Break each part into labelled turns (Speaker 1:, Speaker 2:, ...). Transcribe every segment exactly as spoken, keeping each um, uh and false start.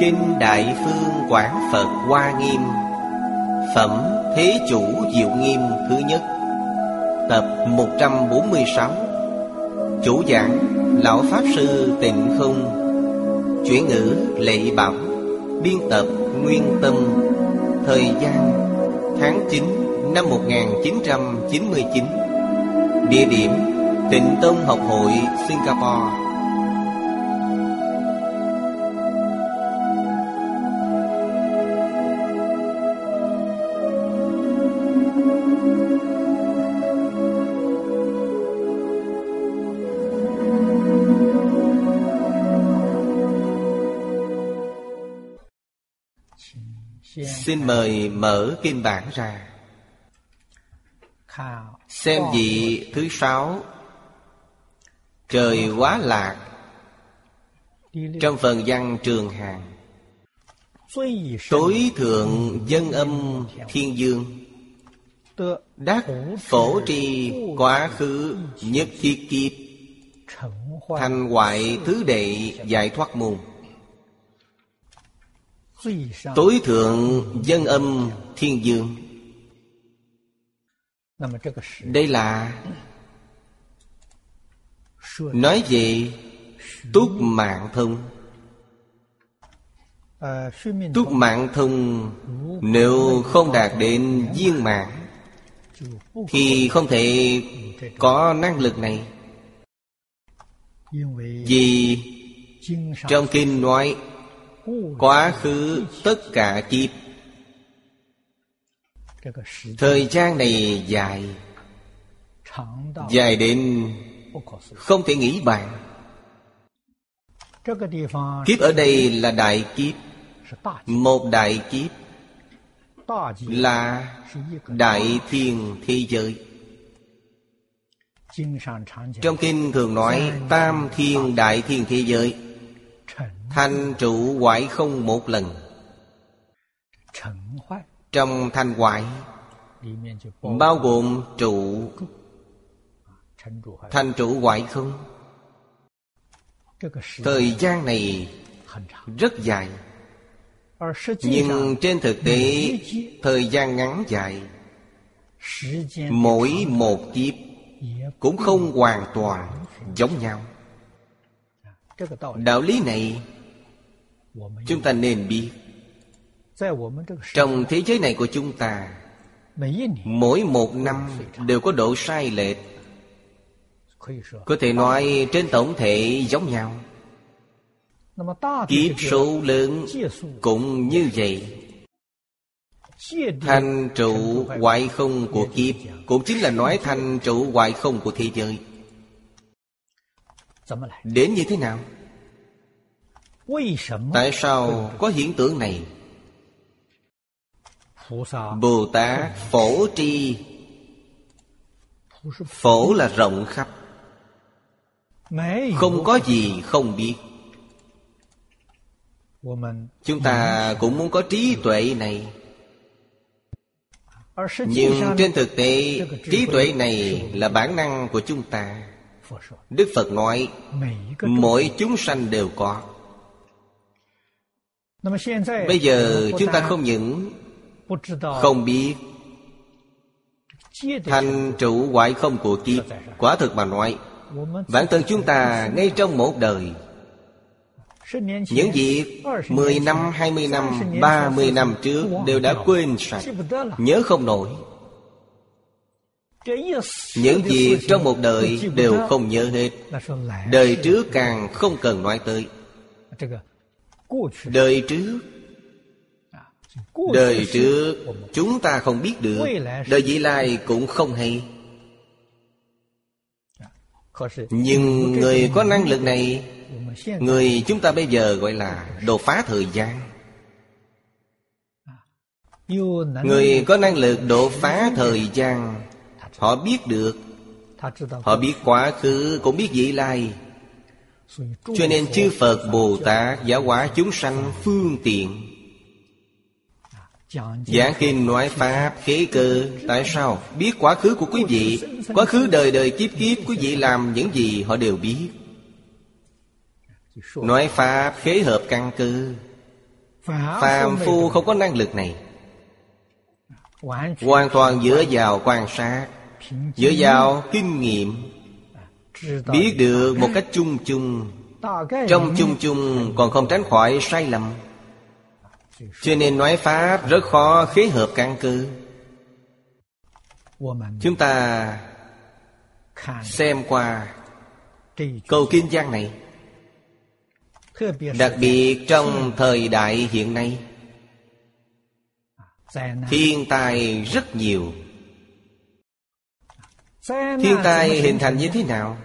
Speaker 1: Kinh Đại Phương Quảng Phật Hoa Nghiêm, Phẩm Thế Chủ Diệu Nghiêm thứ nhất, tập một trăm bốn mươi sáu. Chủ giảng Lão Pháp Sư Tịnh Không. Chuyển ngữ Lệ Bảo. Biên tập Nguyên Tâm. Thời gian tháng chín năm một nghìn chín trăm chín mươi chín. Địa điểm Tịnh Tông Học Hội Singapore. Xin mời mở kinh bản ra. Xem vị thứ sáu, Trời Quá Lạc, trong phần văn Trường Hàng. Tối thượng dân âm thiên dương, đắc phổ tri quá khứ nhất thiết kiếp, thành hoại thứ đệ giải thoát môn. Tối thượng dân âm thiên dương, đây là nói về túc mạng thông. Túc mạng thông nếu không đạt đến viên mãn thì không thể có năng lực này. Vì trong kinh nói quá khứ tất cả kiếp, thời gian này dài, dài đến không thể nghĩ bàn. Kiếp ở đây là đại kiếp. Một đại kiếp là đại thiên thế giới. Trong kinh thường nói tam thiên đại thiên thế giới, thành trụ hoại không một lần. Trong thành hoại bao gồm trụ, thành trụ hoại không. Thời gian này rất dài, nhưng trên thực tế thời gian ngắn dài. Mỗi một kiếp cũng không hoàn toàn giống nhau. Đạo lý này chúng ta nên biết. Trong thế giới này của chúng ta, mỗi một năm đều có độ sai lệch. Có thể nói trên tổng thể giống nhau. Kiếp số lớn cũng như vậy. Thành trụ hoại không của kiếp cũng chính là nói thành trụ hoại không của thế giới. Đến như thế nào? Tại sao có hiện tượng này? Bồ Tát phổ tri. Phổ là rộng khắp, không có gì không biết. Chúng ta cũng muốn có trí tuệ này, nhưng trên thực tế trí tuệ này là bản năng của chúng ta. Đức Phật nói mỗi chúng sanh đều có. Bây giờ chúng ta không những không biết thành trụ hoại không của kiếp. Quả thực mà nói, bản thân chúng ta ngay trong một đời, những việc mười năm, hai mươi năm, ba mươi năm trước đều đã quên sạch, nhớ không nổi. Những việc trong một đời đều không nhớ hết. Đời trước càng không cần nói tới. Đời trước Đời trước chúng ta không biết được, đời vị lai cũng không hay. Nhưng người có năng lực này, người chúng ta bây giờ gọi là đột phá thời gian. Người có năng lực đột phá thời gian, họ biết được. Họ biết quá khứ, cũng biết vị lai. Cho nên chư Phật Bồ Tát giáo hóa chúng sanh phương tiện. Giảng kinh nói pháp khế cơ. Tại sao? Biết quá khứ của quý vị. Quá khứ đời đời kiếp kiếp quý vị làm những gì họ đều biết. Nói pháp khế hợp căn cơ. Phàm phu không có năng lực này. Hoàn toàn dựa vào quan sát, dựa vào kinh nghiệm, biết được một cách chung chung. Trong chung chung còn không tránh khỏi sai lầm. Cho nên nói Pháp rất khó khế hợp căn cơ. Chúng ta xem qua câu kinh văn này, đặc biệt trong thời đại hiện nay, thiên tai rất nhiều. Thiên tai hình thành như thế nào?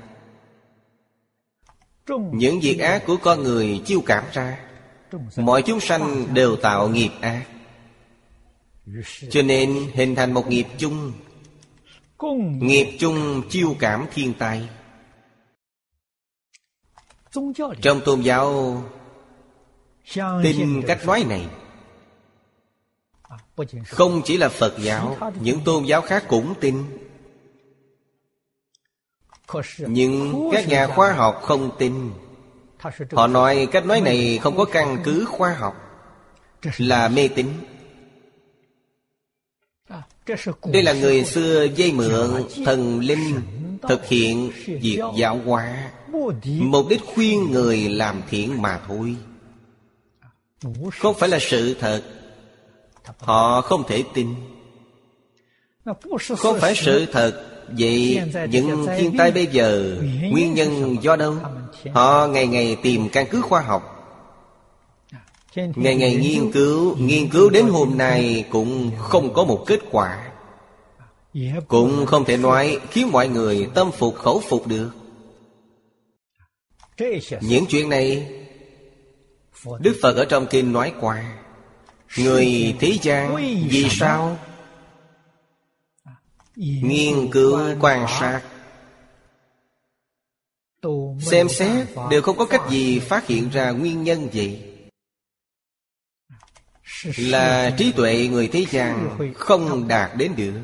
Speaker 1: Những việc ác của con người chiêu cảm ra. Mọi chúng sanh đều tạo nghiệp ác, cho nên hình thành một nghiệp chung. Nghiệp chung chiêu cảm thiên tai. Trong tôn giáo tin cách nói này. Không chỉ là Phật giáo, những tôn giáo khác cũng tin. Nhưng các nhà khoa học không tin. Họ nói cách nói này không có căn cứ khoa học, là mê tín. Đây là người xưa vay mượn thần linh thực hiện việc giáo hóa, mục đích khuyên người làm thiện mà thôi, không phải là sự thật. Họ không thể tin. Không phải sự thật. Vậy những thiên tai bây giờ nguyên nhân do đâu? Họ ngày ngày tìm căn cứ khoa học, ngày ngày nghiên cứu. Nghiên cứu đến hôm nay cũng không có một kết quả, cũng không thể nói khiến mọi người tâm phục khẩu phục được. Những chuyện này Đức Phật ở trong kinh nói qua. Người thế gian vì sao? Nghiên cứu quan sát, xem xét đều không có cách gì phát hiện ra nguyên nhân vậy. Là trí tuệ người thế gian không đạt đến được.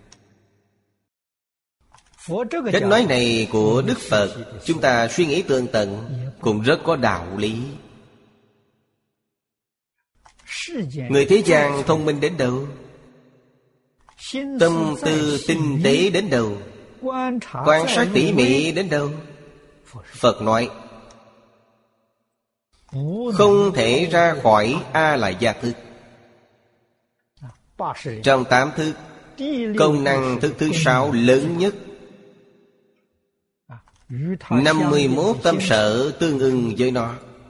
Speaker 1: Cách nói này của Đức Phật, chúng ta suy nghĩ tường tận cũng rất có đạo lý. Người thế gian thông minh đến đâu, tâm tư tinh tế đến đâu, quan sát tỉ mỉ đến đâu, Phật nói không thể ra khỏi A-lại-gia thức. Trong tám thức, công năng thức thứ sáu lớn nhất. Năm mươi mốt tâm sở tương ưng với nó.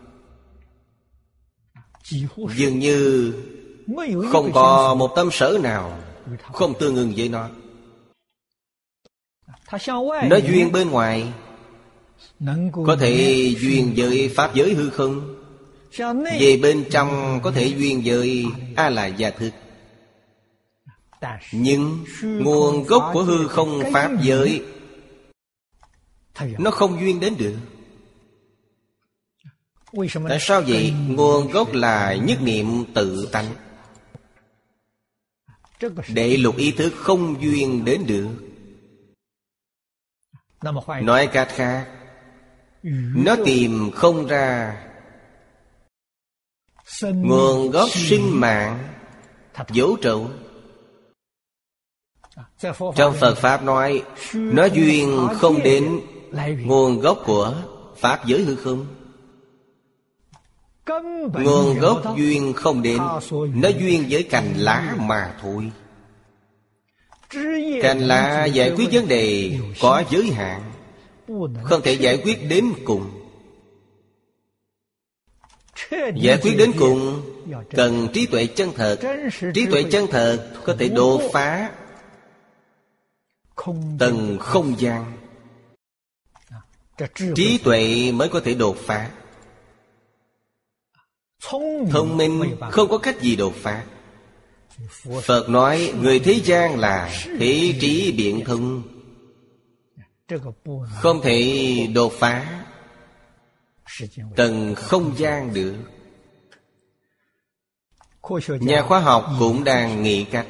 Speaker 1: Dường như không có một tâm sở nào không tương ưng với nó. Nó duyên bên ngoài, có thể duyên với pháp giới hư không. Về bên trong có thể duyên với A-lại-gia thức. Nhưng nguồn gốc của hư không pháp giới nó không duyên đến được. Tại sao vậy? Nguồn gốc là nhất niệm tự tánh. Đệ lục ý thức không duyên đến được. Nói cách khác, nó tìm không ra nguồn gốc sinh mạng vũ trụ. Trong Phật Pháp nói, nó duyên không đến nguồn gốc của pháp giới hư không. Nguồn gốc duyên không đến, nó duyên với cành lá mà thôi. Cành lá giải quyết vấn đề có giới hạn, không thể giải quyết đến cùng. Giải quyết đến cùng cần trí tuệ chân thật. Trí tuệ chân thật có thể đột phá tầng không gian. Trí tuệ mới có thể đột phá. Thông minh không có cách gì đột phá. Phật nói người thế gian là thế trí biện thông, không thể đột phá tầng không gian được. Nhà khoa học cũng đang nghĩ cách.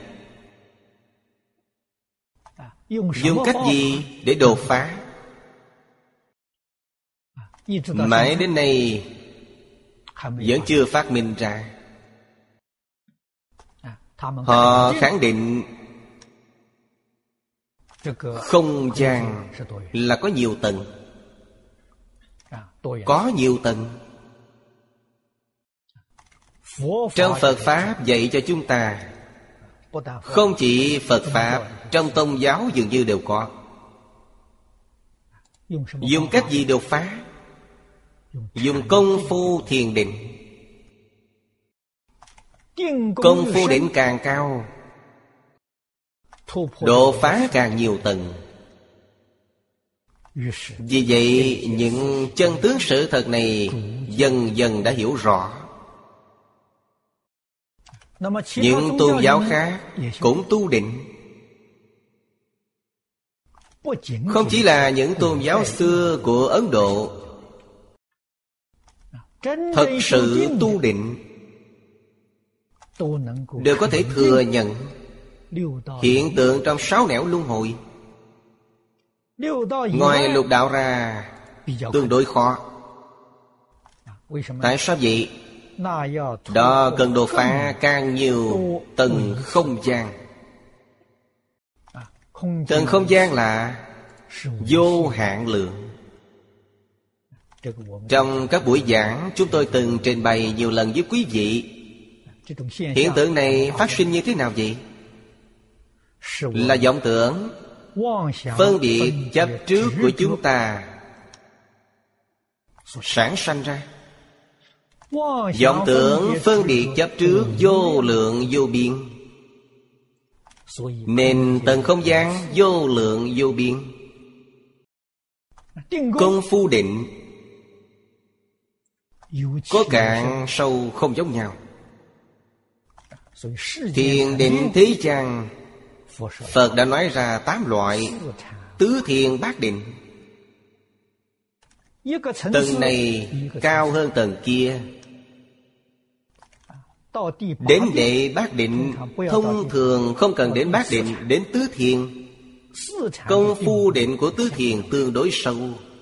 Speaker 1: Dùng cách gì để đột phá? Mãi đến nay vẫn chưa phát minh ra. Họ khẳng định không gian là có nhiều tầng. Có nhiều tầng. Trong Phật Pháp dạy cho chúng ta, không chỉ Phật Pháp, trong tôn giáo dường như đều có. Dùng cách gì đột phá? Dùng công phu thiền định. Công phu định càng cao, đột phá càng nhiều tầng. Vì vậy những chân tướng sự thật này dần dần đã hiểu rõ. Những tôn giáo khác cũng tu định. Không chỉ là những tôn giáo xưa của Ấn Độ, thật sự tu định đều có thể thừa nhận hiện tượng trong sáu nẻo luân hồi. Ngoài lục đạo ra tương đối khó. Tại sao vậy? Đó cần đột phá càng nhiều tầng không gian. Tầng không gian là vô hạn lượng. Trong các buổi giảng, chúng tôi từng trình bày nhiều lần với quý vị. Hiện tượng này phát sinh như thế nào vậy? Là vọng tưởng, phân biệt chấp trước của chúng ta sản sanh ra. Vọng tưởng phân biệt chấp trước vô lượng vô biên, nên tầng không gian vô lượng vô biên. Công phu định có cạn sâu không giống nhau. Thiền định thế gian, Phật đã nói ra tám loại tứ thiền bát định. Tầng này cao hơn tầng kia. Đến đệ bát định, thông thường không cần đến bát định, đến tứ thiền. Công phu định của tứ thiền tương đối sâu.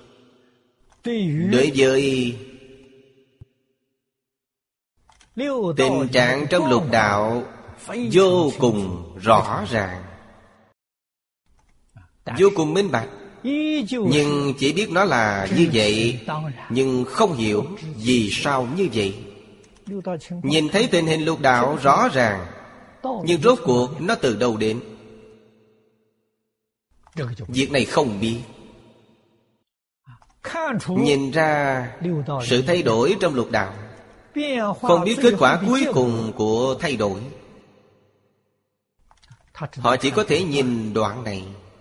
Speaker 1: Đối với tình trạng trong lục đạo vô cùng rõ ràng, vô cùng minh bạch. Nhưng chỉ biết nó là như vậy, nhưng không hiểu vì sao như vậy. Nhìn thấy tình hình lục đạo rõ ràng, nhưng rốt cuộc nó từ đâu đến? Việc này không biết. Nhìn ra sự thay đổi trong lục đạo, không biết kết quả cuối cùng của thay đổi. Họ chỉ có thể nhìn đoạn này.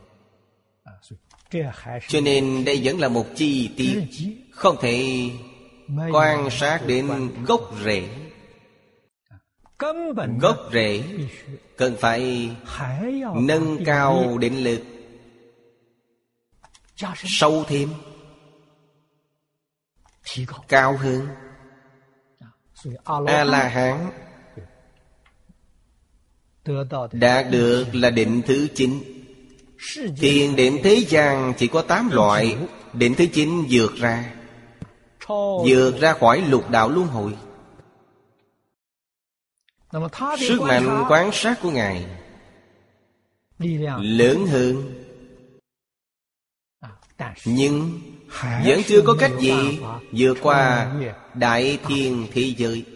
Speaker 1: Cho nên đây vẫn là một chi tiết, không thể quan sát đến gốc rễ. Gốc rễ cần phải nâng cao định lực, sâu thêm, cao hơn. A-la-hán đạt được là định thứ chín. Thiền định thế gian chỉ có tám loại. Định thứ chín vượt ra, vượt ra khỏi lục đạo luân hồi. Sức mạnh quan sát của Ngài lớn hơn, nhưng vẫn chưa có cách gì vượt qua đại thiên thế giới.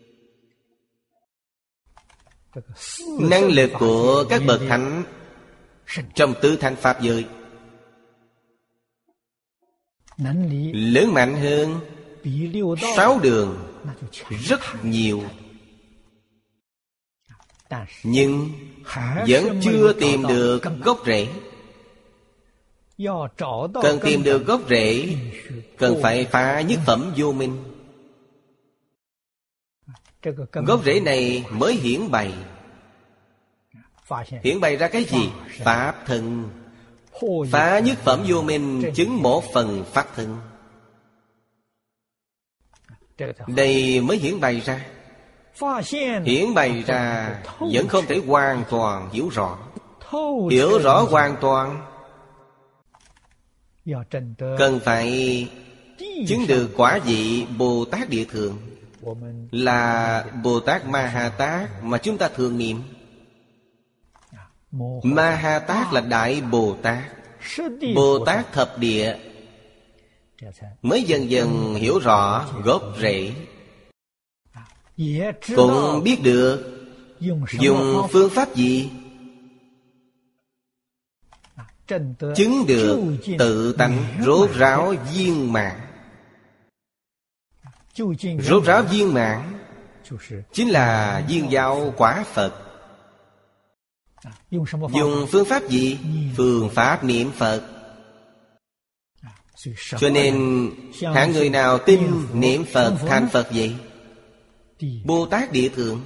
Speaker 1: Năng lực của các bậc thánh trong tứ thánh pháp giới lớn mạnh hơn sáu đường rất nhiều. Nhưng vẫn chưa tìm được gốc rễ. Cần tìm được gốc rễ, cần phải phá nhất phẩm vô minh. Gốc rễ này mới hiển bày. Hiển bày ra cái gì? Pháp thân. Phá nhất phẩm vô minh, chứng một phần pháp thân. Đây mới hiển bày ra. Hiển bày ra vẫn không thể hoàn toàn hiểu rõ. Hiểu rõ hoàn toàn cần phải chứng được quả vị Bồ Tát Địa Thượng. là Bồ Tát Ma Ha Tát mà chúng ta thường niệm. Ma Ha Tát là Đại Bồ Tát, Bồ Tát thập địa, mới dần dần hiểu rõ gốc rễ, cũng biết được dùng phương pháp gì chứng được tự tánh rốt ráo viên mãn. Rốt ráo viên mãn chính là viên giáo quả Phật. Dùng phương pháp gì? Phương pháp niệm Phật. Cho nên hạng người nào tin niệm Phật thành Phật vậy? Bồ Tát Địa Thượng.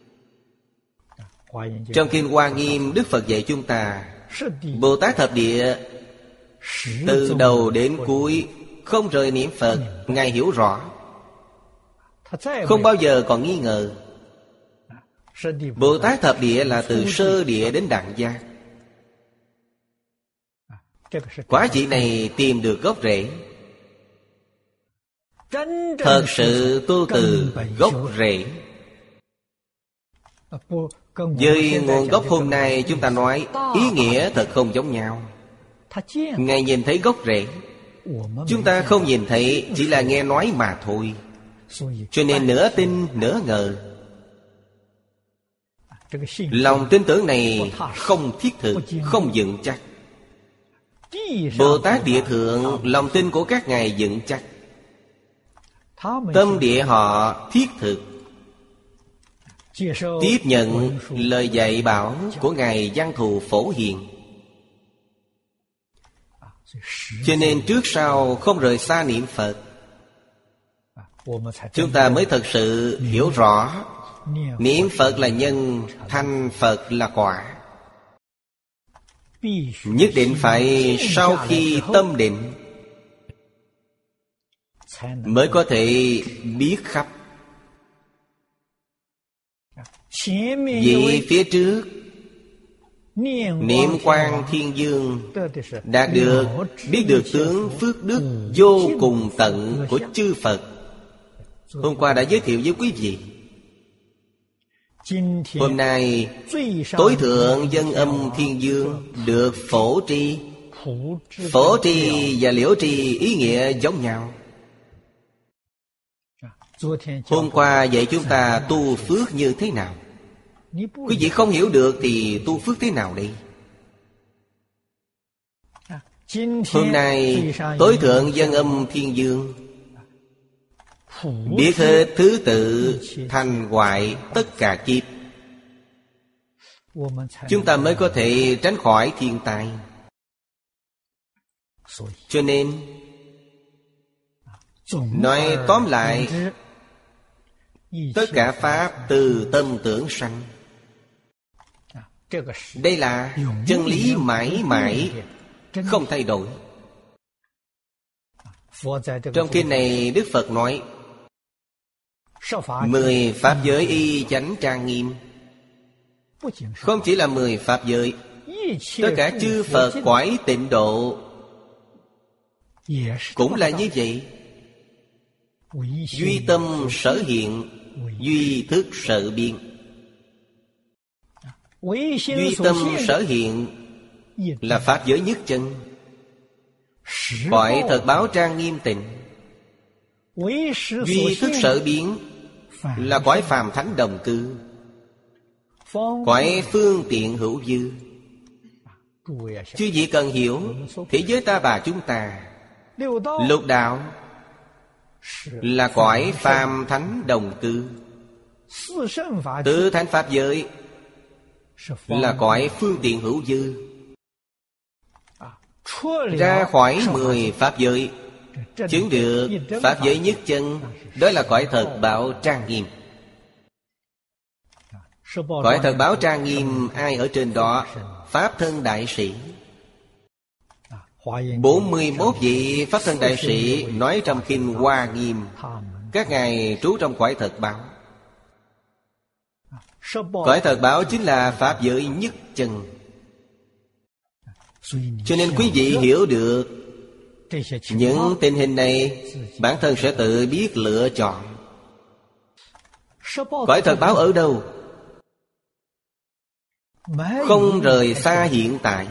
Speaker 1: Trong Kinh Hoa Nghiêm, Đức Phật dạy chúng ta Bồ Tát thập địa từ đầu đến cuối không rời niệm Phật. Ngài hiểu rõ, không bao giờ còn nghi ngờ. Bồ Tát thập địa là từ sơ địa đến đẳng giác. Quả vị này tìm được gốc rễ, thật sự tu từ gốc rễ. Với nguồn gốc hôm nay chúng ta nói ý nghĩa thật không giống nhau. Ngài nhìn thấy gốc rễ, chúng ta không nhìn thấy, chỉ là nghe nói mà thôi. Cho nên nửa tin nửa ngờ. Lòng tin tưởng này không thiết thực, không vững chắc. Bồ Tát Địa Thượng, lòng tin của các ngài vững chắc, tâm địa họ thiết thực, tiếp nhận lời dạy bảo của Ngài Văn Thù Phổ Hiền. Cho nên trước sau không rời xa niệm Phật. Chúng ta mới thật sự hiểu rõ niệm Phật là nhân, thành Phật là quả. Nhất định phải sau khi tâm định mới có thể biết khắp. Vì phía trước niệm Quang Thiên Dương đạt được biết được tướng phước đức vô cùng tận của chư Phật. Hôm qua đã giới thiệu với quý vị. Hôm nay tối thượng Dân Âm Thiên Dương được phổ tri. Phổ tri và liễu tri ý nghĩa giống nhau. Hôm qua dạy chúng ta tu phước như thế nào. Quý vị không hiểu được thì tu phước thế nào đây? Hôm nay tối thượng Dân Âm Thiên Dương biết hết thứ tự thành hoại tất cả kiếp, chúng ta mới có thể tránh khỏi thiên tai. Cho nên nói tóm lại, tất cả pháp từ tâm tưởng sanh. Đây là chân lý mãi mãi không thay đổi. Trong kinh này Đức Phật nói mười pháp giới y chánh trang nghiêm. Không chỉ là mười pháp giới, tất cả chư Phật cõi tịnh độ cũng là như vậy. Duy tâm sở hiện, duy thức sở biến. Duy tâm sở hiện là pháp giới nhất chân, cõi thật báo trang nghiêm tịnh. Duy thức sở biến là cõi phàm thánh đồng cư, cõi phương tiện hữu dư. Chứ gì cần hiểu thế giới ta bà chúng ta, lục đạo là cõi phàm thánh đồng cư, tứ thánh pháp giới là cõi phương tiện hữu dư. Ra khỏi mười pháp giới, chứng được pháp giới nhất chân, đó là cõi thật bảo trang nghiêm. Cõi thật báo trang nghiêm ai ở trên đó? Pháp thân đại sĩ. Bốn mươi mốt vị Pháp thân đại sĩ nói trong kinh Hoa Nghiêm, các ngài trú trong cõi thật báo. Cõi thật báo chính là pháp giới nhất chân. Cho nên quý vị hiểu được những tình hình này, bản thân sẽ tự biết lựa chọn. Cõi thật báo ở đâu? Không rời xa hiện tại.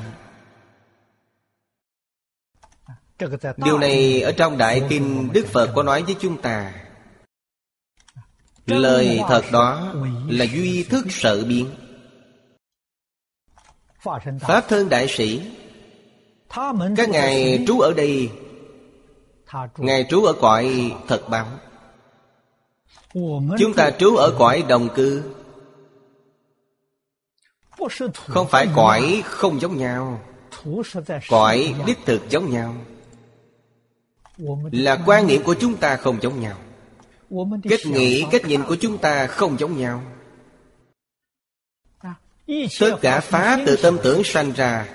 Speaker 1: Điều này ở trong Đại Kinh Đức Phật có nói với chúng ta. Lời thật đó là duy thức sợ biến. Pháp Thân Đại Sĩ, các ngài trú ở đây, ngài trú ở cõi thật báo. Chúng ta trú ở cõi đồng cư. Không phải cõi không giống nhau, cõi đích thực giống nhau. Là quan niệm của chúng ta không giống nhau, cách nghĩ, cách nhìn của chúng ta không giống nhau. Tất cả pháp từ tâm tưởng sanh ra.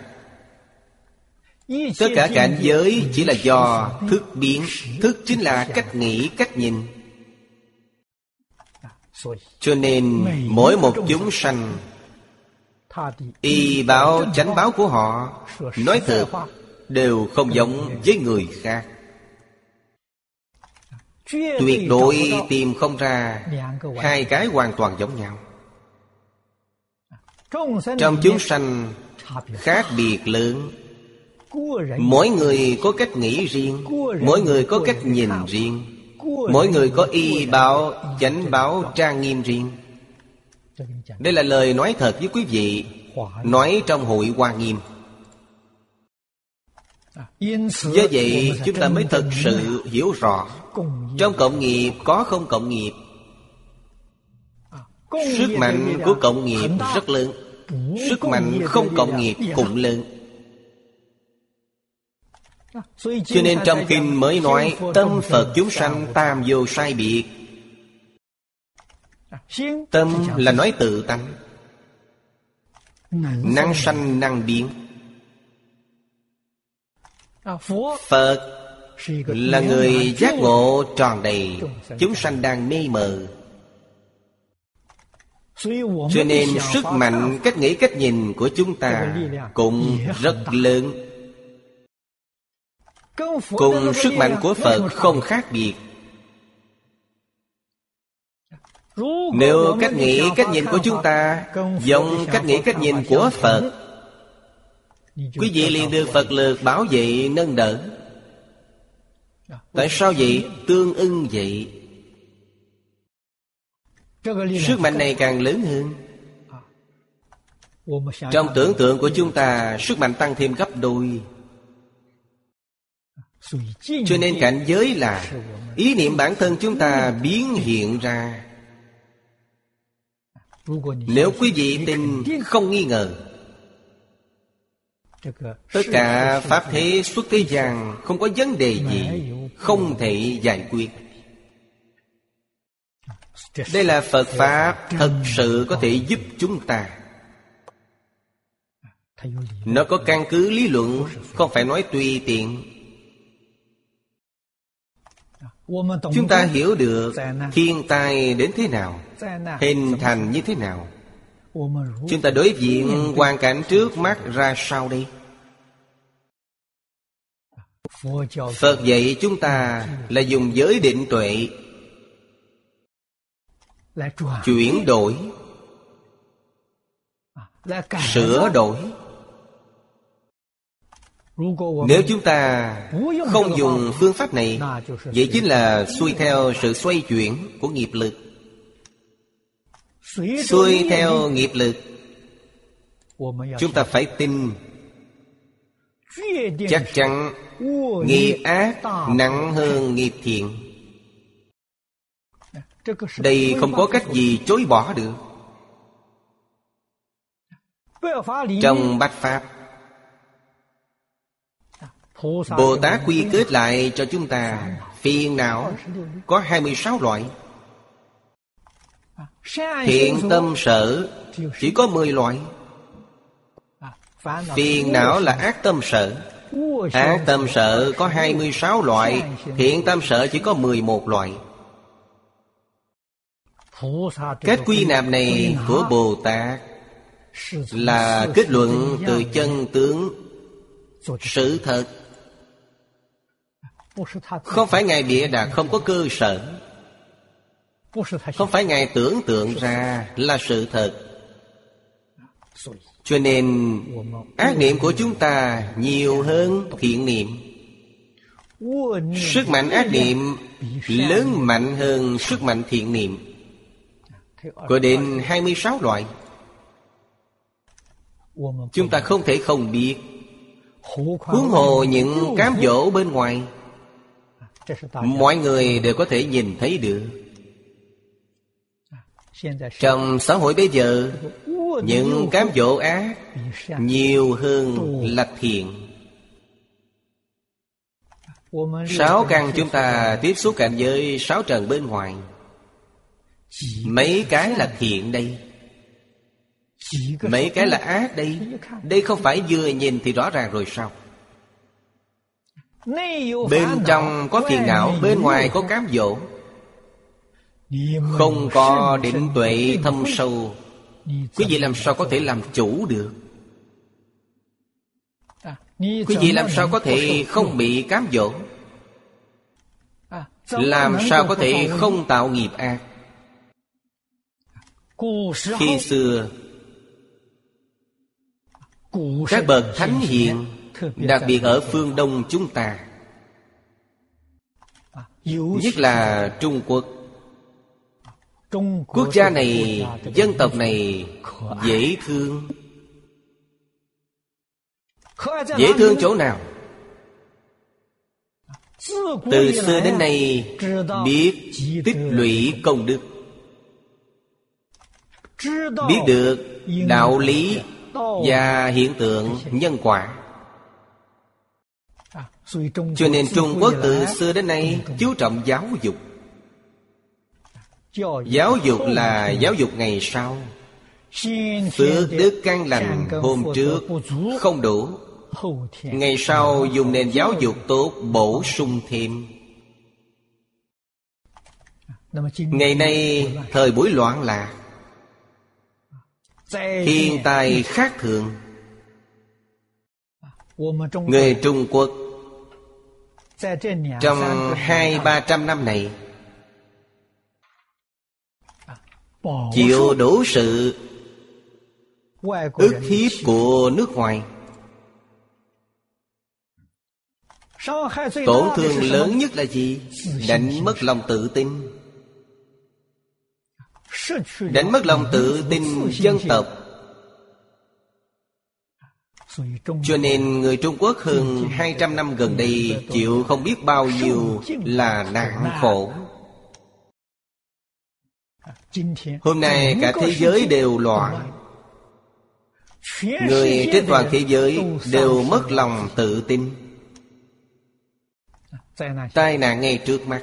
Speaker 1: Tất cả cảnh giới chỉ là do thức biến. Thức chính là cách nghĩ, cách nhìn. Cho nên mỗi một chúng sanh, y báo chánh báo của họ, nói thật, đều không giống với người khác. Tuyệt đối tìm không ra hai cái hoàn toàn giống nhau. Trong chúng sanh khác biệt lớn. Mỗi người có cách nghĩ riêng, mỗi người có cách nhìn riêng, mỗi người có y báo, chánh báo, trang nghiêm riêng. Đây là lời nói thật với quý vị, nói trong hội Hoa Nghiêm. Do vậy chúng ta mới thật sự hiểu rõ. Trong cộng nghiệp có không cộng nghiệp. Sức mạnh của cộng nghiệp rất lớn, sức mạnh không cộng nghiệp cũng lớn. Cho nên trong kinh mới nói tâm Phật chúng sanh tam vô sai biệt. Tâm là nói tự tánh, năng sanh năng biến. Phật là người giác ngộ tròn đầy, chúng sanh đang mê mờ. Cho nên sức mạnh cách nghĩ cách nhìn của chúng ta cũng rất lớn, cùng sức mạnh của Phật không khác biệt. Nếu cách nghĩ cách nhìn của chúng ta giống cách nghĩ cách nhìn của Phật, quý vị liền được Phật lực bảo vệ nâng đỡ. Tại sao vậy? Tương ưng vậy. Sức mạnh này càng lớn hơn. Trong tưởng tượng của chúng ta, sức mạnh tăng thêm gấp đôi. Cho nên cảnh giới là ý niệm bản thân chúng ta biến hiện ra. Nếu quý vị tin không nghi ngờ, tất cả pháp thế xuất thế gian không có vấn đề gì không thể giải quyết. Đây là Phật Pháp thật sự có thể giúp chúng ta. Nó có căn cứ lý luận, không phải nói tùy tiện. Chúng ta hiểu được thiên tai đến thế nào, hình thành như thế nào. Chúng ta đối diện hoàn cảnh trước mắt ra sao đây? Phật dạy chúng ta là dùng giới định tuệ chuyển đổi, sửa đổi. Nếu chúng ta không dùng phương pháp này, vậy chính là xuôi theo sự xoay chuyển của nghiệp lực. Xuôi theo nghiệp lực, chúng ta phải tin chắc chắn nghiệp ác nặng hơn nghiệp thiện. Đây không có cách gì chối bỏ được. Trong Bát Pháp, Bồ Tát quy kết lại cho chúng ta phiền não có hai mươi sáu loại, thiện tâm sở chỉ có mười loại. Phiền não là ác tâm sở. Ác tâm sở có hai mươi sáu loại, thiện tâm sở chỉ có mười một loại. Cách quy nạp này của Bồ Tát là kết luận từ chân tướng sự thật, không phải Ngài bịa đặt, không có cơ sở. Không phải Ngài tưởng tượng ra, là sự thật. Cho nên ác niệm của chúng ta nhiều hơn thiện niệm. Sức mạnh ác niệm lớn mạnh hơn sức mạnh thiện niệm. Có đến hai mươi sáu loại. Chúng ta không thể không biết. Huống hồ những cám dỗ bên ngoài, mọi người đều có thể nhìn thấy được. Trong xã hội bây giờ, những cám dỗ ác nhiều hơn là thiện. Sáu căn chúng ta tiếp xúc cảnh giới sáu trần bên ngoài, mấy cái là thiện đây, mấy cái là ác đây. Đây không phải vừa nhìn thì rõ ràng rồi sao? Bên trong có phiền não, bên ngoài có cám dỗ. Không có định tuệ thâm sâu, quý vị làm sao có thể làm chủ được? Quý vị làm sao có thể không bị cám dỗ? Làm sao có thể không tạo nghiệp ác? Khi xưa, các bậc thánh hiền, đặc biệt ở phương Đông chúng ta, nhất là Trung Quốc, quốc gia này, dân tộc này dễ thương. Dễ thương chỗ nào? Từ xưa đến nay biết tích lũy công đức, biết được đạo lý và hiện tượng nhân quả. Cho nên Trung Quốc từ xưa đến nay chú trọng giáo dục. Giáo dục là giáo dục ngày sau. Phước đức căn lành hôm trước không đủ, ngày sau dùng nền giáo dục tốt bổ sung thêm. Ngày nay thời buổi loạn lạc, thiên tai khác thường. Người Trung Quốc trong hai ba trăm năm này chịu đủ sự ức hiếp của nước ngoài. Tổn thương lớn nhất là gì? Đánh mất lòng tự tin. Đánh mất lòng tự tin dân tộc. Cho nên người Trung Quốc hơn hai trăm năm gần đây chịu không biết bao nhiêu là nạn khổ. Hôm nay cả thế giới đều loạn. Người trên toàn thế giới đều mất lòng tự tin. Tai nạn ngay trước mắt.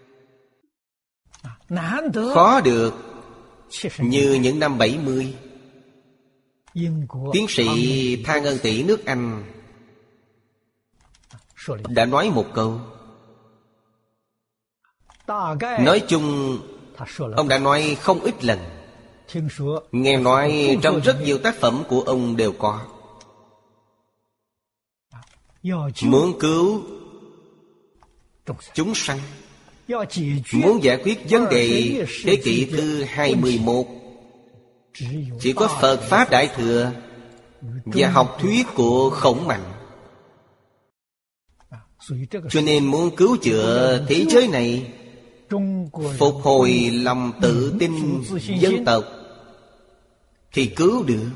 Speaker 1: Khó được như những năm bảy mươi. Tiến sĩ Tha Ngân Tỷ nước Anh đã nói một câu. Nói chung ông đã nói không ít lần. Nghe nói trong rất nhiều tác phẩm của ông đều có. Muốn cứu chúng sanh, muốn giải quyết vấn đề thế kỷ thứ hai mươi mốt, chỉ có Phật Pháp Đại Thừa và học thuyết của Khổng Mạnh. Cho nên muốn cứu chữa thế giới này, phục hồi lòng tự tin dân tộc, thì cứu được.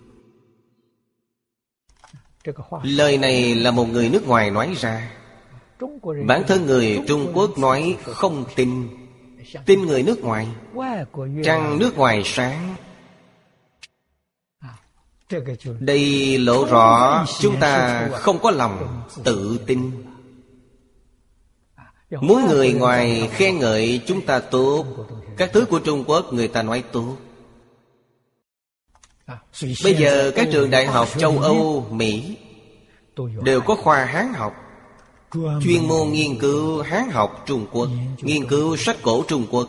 Speaker 1: Lời này là một người nước ngoài nói ra. Bản thân người Trung Quốc nói không tin. Tin người nước ngoài. Trăng nước ngoài sáng. Đây lộ rõ chúng ta không có lòng tự tin. Muốn người ngoài khen ngợi chúng ta tốt, các thứ của Trung Quốc người ta nói tốt. Bây giờ các trường đại học châu Âu, Mỹ đều có khoa Hán học, chuyên môn nghiên cứu Hán học Trung Quốc, nghiên cứu sách cổ Trung Quốc.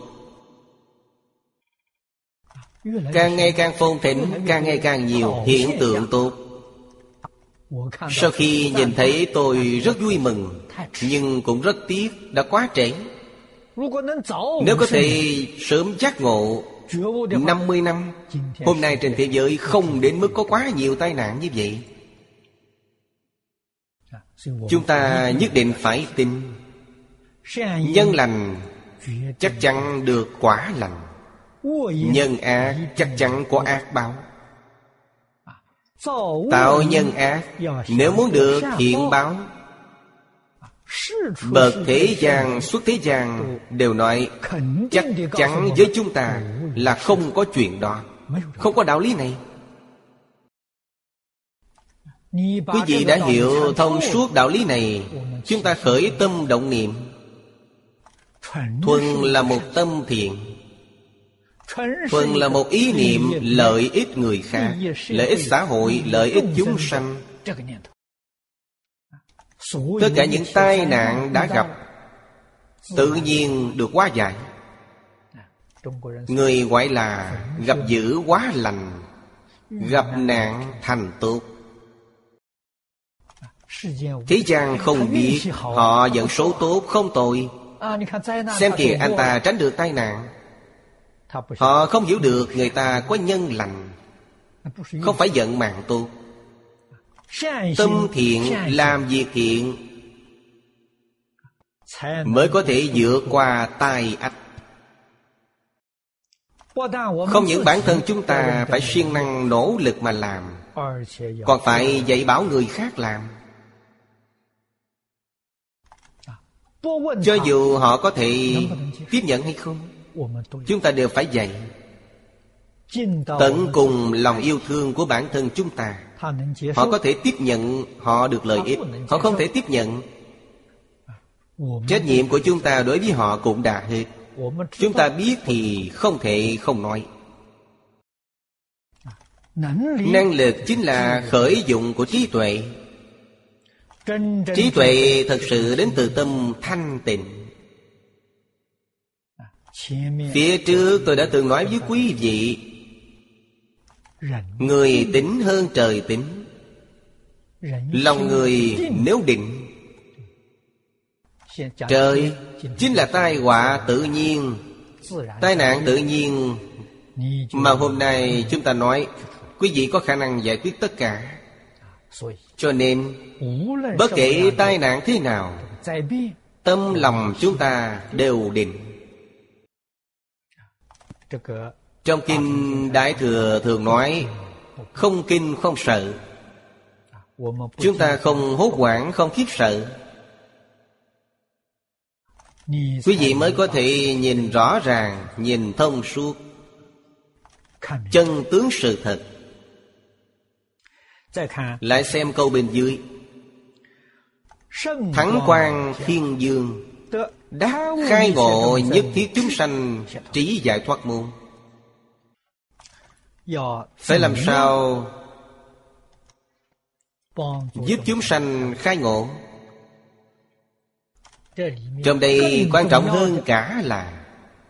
Speaker 1: Càng ngày càng phồn thịnh, càng ngày càng nhiều hiện tượng tốt. Sau khi nhìn thấy tôi rất vui mừng, nhưng cũng rất tiếc đã quá trễ. Nếu có thể sớm giác ngộ năm mươi năm, hôm nay trên thế giới không đến mức có quá nhiều tai nạn như vậy. Chúng ta nhất định phải tin nhân lành chắc chắn được quả lành, nhân ác chắc chắn có ác báo. Tạo nhân ác nếu muốn được thiện báo, bậc thế gian xuất thế gian đều nói chắc chắn với chúng ta là không có chuyện đó, không có đạo lý này. Quý vị đã hiểu thông suốt đạo lý này, chúng ta khởi tâm động niệm thuần là một tâm thiện, thuần là một ý niệm lợi ích người khác, lợi ích xã hội, lợi ích chúng sanh. Tất cả những tai nạn đã gặp tự nhiên được hóa giải. Người gọi là gặp dữ hóa lành, gặp nạn thành tốt. Thế gian không biết họ vận số tốt không tồi. Xem kìa, anh ta tránh được tai nạn. Họ không hiểu được người ta có nhân lành, không phải vận mạng tốt. Tâm thiện, làm việc thiện mới có thể vượt qua tai ách. Không những bản thân chúng ta phải siêng năng nỗ lực mà làm, còn phải dạy bảo người khác làm. Cho dù họ có thể tiếp nhận hay không, chúng ta đều phải dạy. Tận cùng lòng yêu thương của bản thân chúng ta. Họ có thể tiếp nhận, họ được lợi ích. Họ không thể tiếp nhận, trách nhiệm của chúng ta đối với họ cũng đã hết. Chúng ta biết thì không thể không nói. Năng lực chính là khởi dụng của trí tuệ. Trí tuệ thật sự đến từ tâm thanh tịnh. Phía trước tôi đã từng nói với quý vị, người tín hơn trời tín. Lòng người nếu định, trời chính là tai họa tự nhiên, tai nạn tự nhiên mà hôm nay chúng ta nói quý vị có khả năng giải quyết tất cả. Cho nên bất kể tai nạn thế nào, tâm lòng chúng ta đều định. Trong kinh Đại Thừa thường nói không kinh không sợ. Chúng ta không hốt hoảng, không khiếp sợ, quý vị mới có thể nhìn rõ ràng, nhìn thông suốt chân tướng sự thật. Lại xem câu bên dưới: Thắng quang thiên dương, đắc khai ngộ nhất thiết chúng sanh, trí giải thoát môn. Phải làm sao giúp chúng sanh khai ngộ? Trong đây quan trọng hơn cả là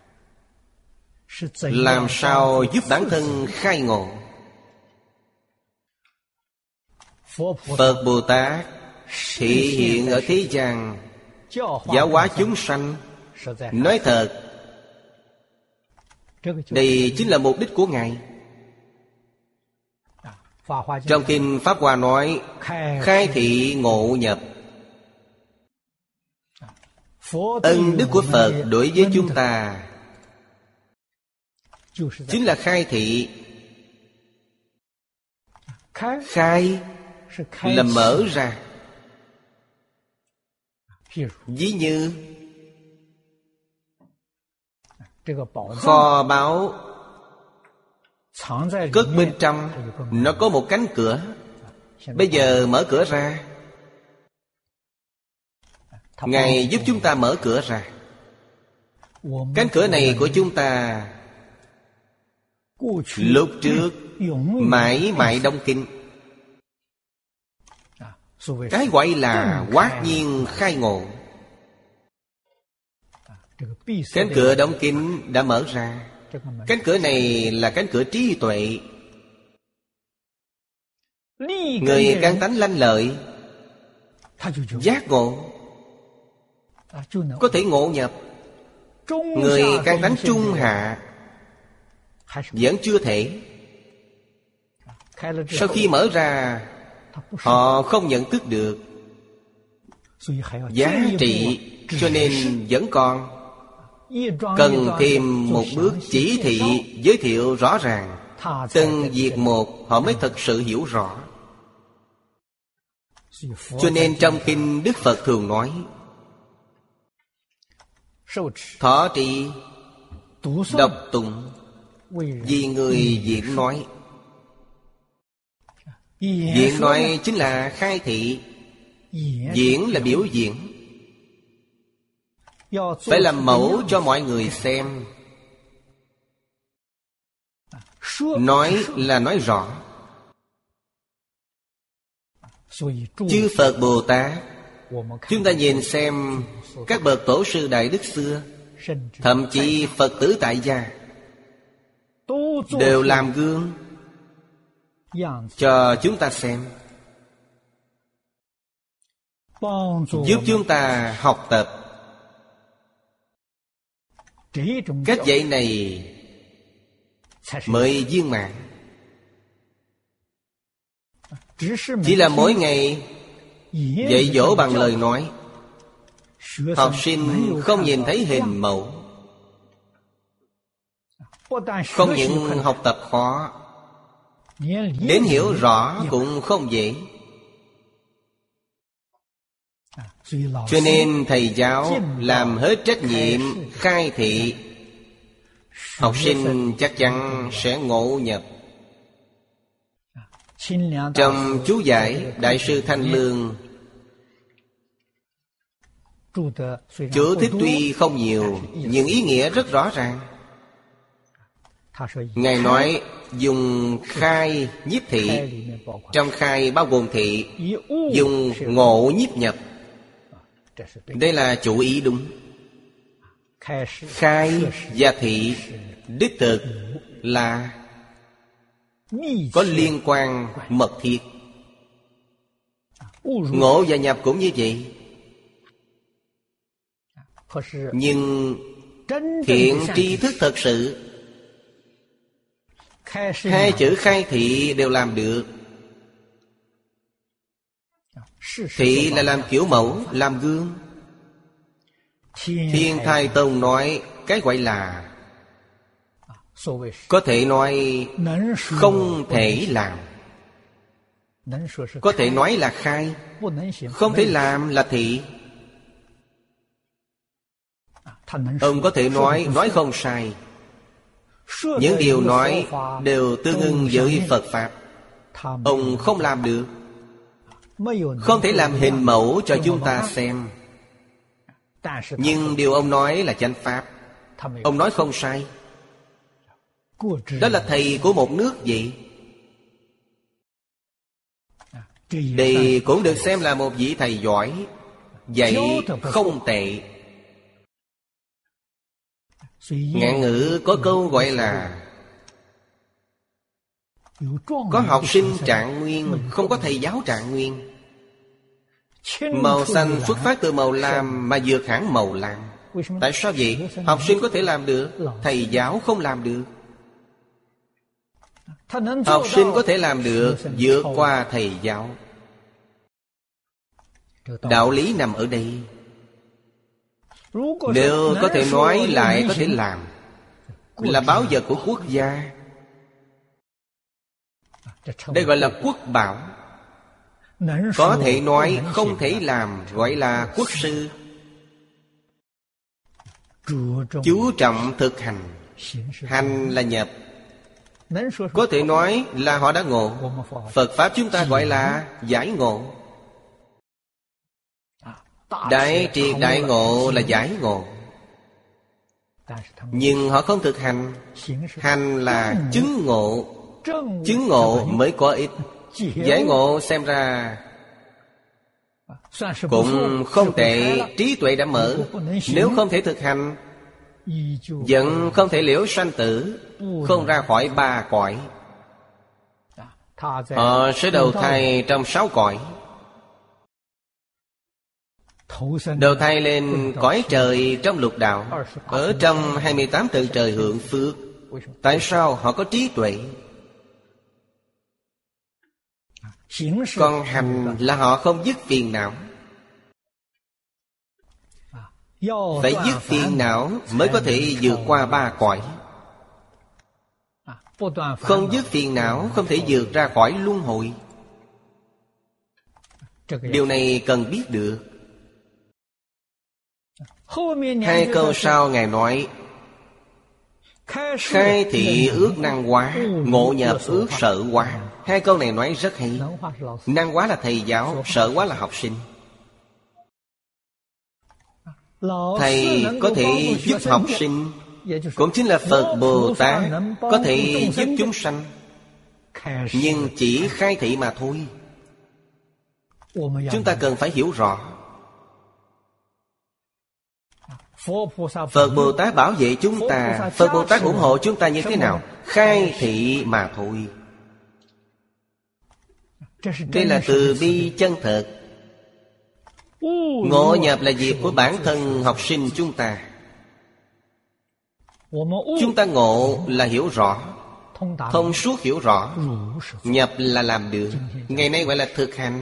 Speaker 1: làm sao giúp bản thân khai ngộ. Phật Bồ Tát thị hiện ở thế gian, giáo hóa chúng sanh. Nói thật, đây chính là mục đích của Ngài. Trong kinh Pháp Hoa nói khai thị ngộ nhập. Ân đức của Phật đối với chúng ta chính là khai thị. Khai là mở ra. Ví như kho báu cất bên trong, nó có một cánh cửa. Bây giờ mở cửa ra, Ngài giúp chúng ta mở cửa ra. Cánh cửa này của chúng ta lúc trước mãi mãi đóng kín. Cái gọi là hoát nhiên khai ngộ. Cánh cửa đóng kín đã mở ra. Cánh cửa này là cánh cửa trí tuệ. Người căn tánh lanh lợi, giác ngộ, có thể ngộ nhập. Người căn tánh trung hạ vẫn chưa thể. Sau khi mở ra, họ không nhận thức được giá trị, cho nên vẫn còn cần thêm một bước chỉ thị giới thiệu rõ ràng. Từng việc một họ mới thật sự hiểu rõ. Cho nên trong kinh Đức Phật thường nói: thọ trì, đọc tụng, vì người diễn nói. Diễn nói chính là khai thị, diễn là biểu diễn. Phải làm mẫu cho mọi người xem. Nói là nói rõ. Chư Phật Bồ Tát, chúng ta nhìn xem các bậc tổ sư Đại Đức xưa, thậm chí Phật tử tại gia, đều làm gương cho chúng ta xem, giúp chúng ta học tập. Cách dạy này mới viên mãn. Chỉ là mỗi ngày dạy dỗ bằng lời nói, học sinh không nhìn thấy hình mẫu. Không những học tập khó, đến hiểu rõ cũng không dễ. Cho nên thầy giáo làm hết trách nhiệm khai thị, học sinh chắc chắn sẽ ngộ nhập. Trong chú giải Đại sư Thanh Lương, chú thích tuy không nhiều, nhưng ý nghĩa rất rõ ràng. Ngài nói dùng khai nhiếp thị. Trong khai bao gồm thị, dùng ngộ nhiếp nhập. Đây là chủ ý đúng. Khai và thị đích thực là có liên quan mật thiết. Ngộ và nhập cũng như vậy. Nhưng thiện tri thức thật sự, hai chữ khai thị đều làm được. Thị là làm kiểu mẫu, làm gương. Thiên Thai Tông nói cái gọi là có thể nói không thể làm. Có thể nói là khai, không thể làm là thị. Ông có thể nói, nói không sai. Những điều nói đều tương ưng với Phật Pháp. Ông không làm được. Không thể làm hình mẫu cho chúng ta xem. Nhưng điều ông nói là chánh Pháp. Ông nói không sai. Đó là thầy của một nước vậy. Đây cũng được xem là một vị thầy giỏi, dạy không tệ. Ngạn ngữ có câu gọi là có học sinh trạng nguyên, không có thầy giáo trạng nguyên. Màu xanh xuất phát từ màu lam mà vượt hẳn màu lam. Tại sao vậy? Học sinh có thể làm được, thầy giáo không làm được. Học sinh có thể làm được, vượt qua thầy giáo. Đạo lý nằm ở đây. Nếu có thể nói lại có thể làm, là báu vật của quốc gia. Đây gọi là quốc bảo. Có thể nói, không thể làm, gọi là quốc sư. Chú trọng thực hành. Hành là nhập. Có thể nói là họ đã ngộ. Phật Pháp chúng ta gọi là giải ngộ. Đại triệt đại ngộ là giải ngộ. Nhưng họ không thực hành. Hành là chứng ngộ. Chứng ngộ mới có ích. Giải ngộ xem ra cũng không tệ. Trí tuệ đã mở. Nếu không thể thực hành, vẫn không thể liễu sanh tử, không ra khỏi ba cõi. Họ sẽ đầu thai trong sáu cõi. đầu thai lên cõi trời trong lục đạo, ở trong hai mươi tám tầng trời hưởng phước. Tại sao họ có trí tuệ? Còn hành là họ không dứt phiền não. Phải dứt phiền não mới có thể vượt qua ba cõi. Không dứt phiền não không thể vượt ra khỏi luân hồi. Điều này cần biết được. Hai câu sau Ngài nói: khai thị ước năng hóa, ngộ nhập ước sở hóa. Hai câu này nói rất hay. Năng hóa là thầy giáo, sở hóa là học sinh. Thầy có thể giúp học sinh, cũng chính là Phật Bồ Tát có thể giúp chúng sanh, nhưng chỉ khai thị mà thôi. Chúng ta cần phải hiểu rõ. Phật Bồ Tát bảo vệ chúng ta, Phật Bồ Tát ủng hộ chúng ta như thế nào? Khai thị mà thôi. Đây là từ bi chân thật. Ngộ nhập là việc của bản thân học sinh chúng ta. Chúng ta ngộ là hiểu rõ, thông suốt hiểu rõ. Nhập là làm được. Ngày nay gọi là thực hành.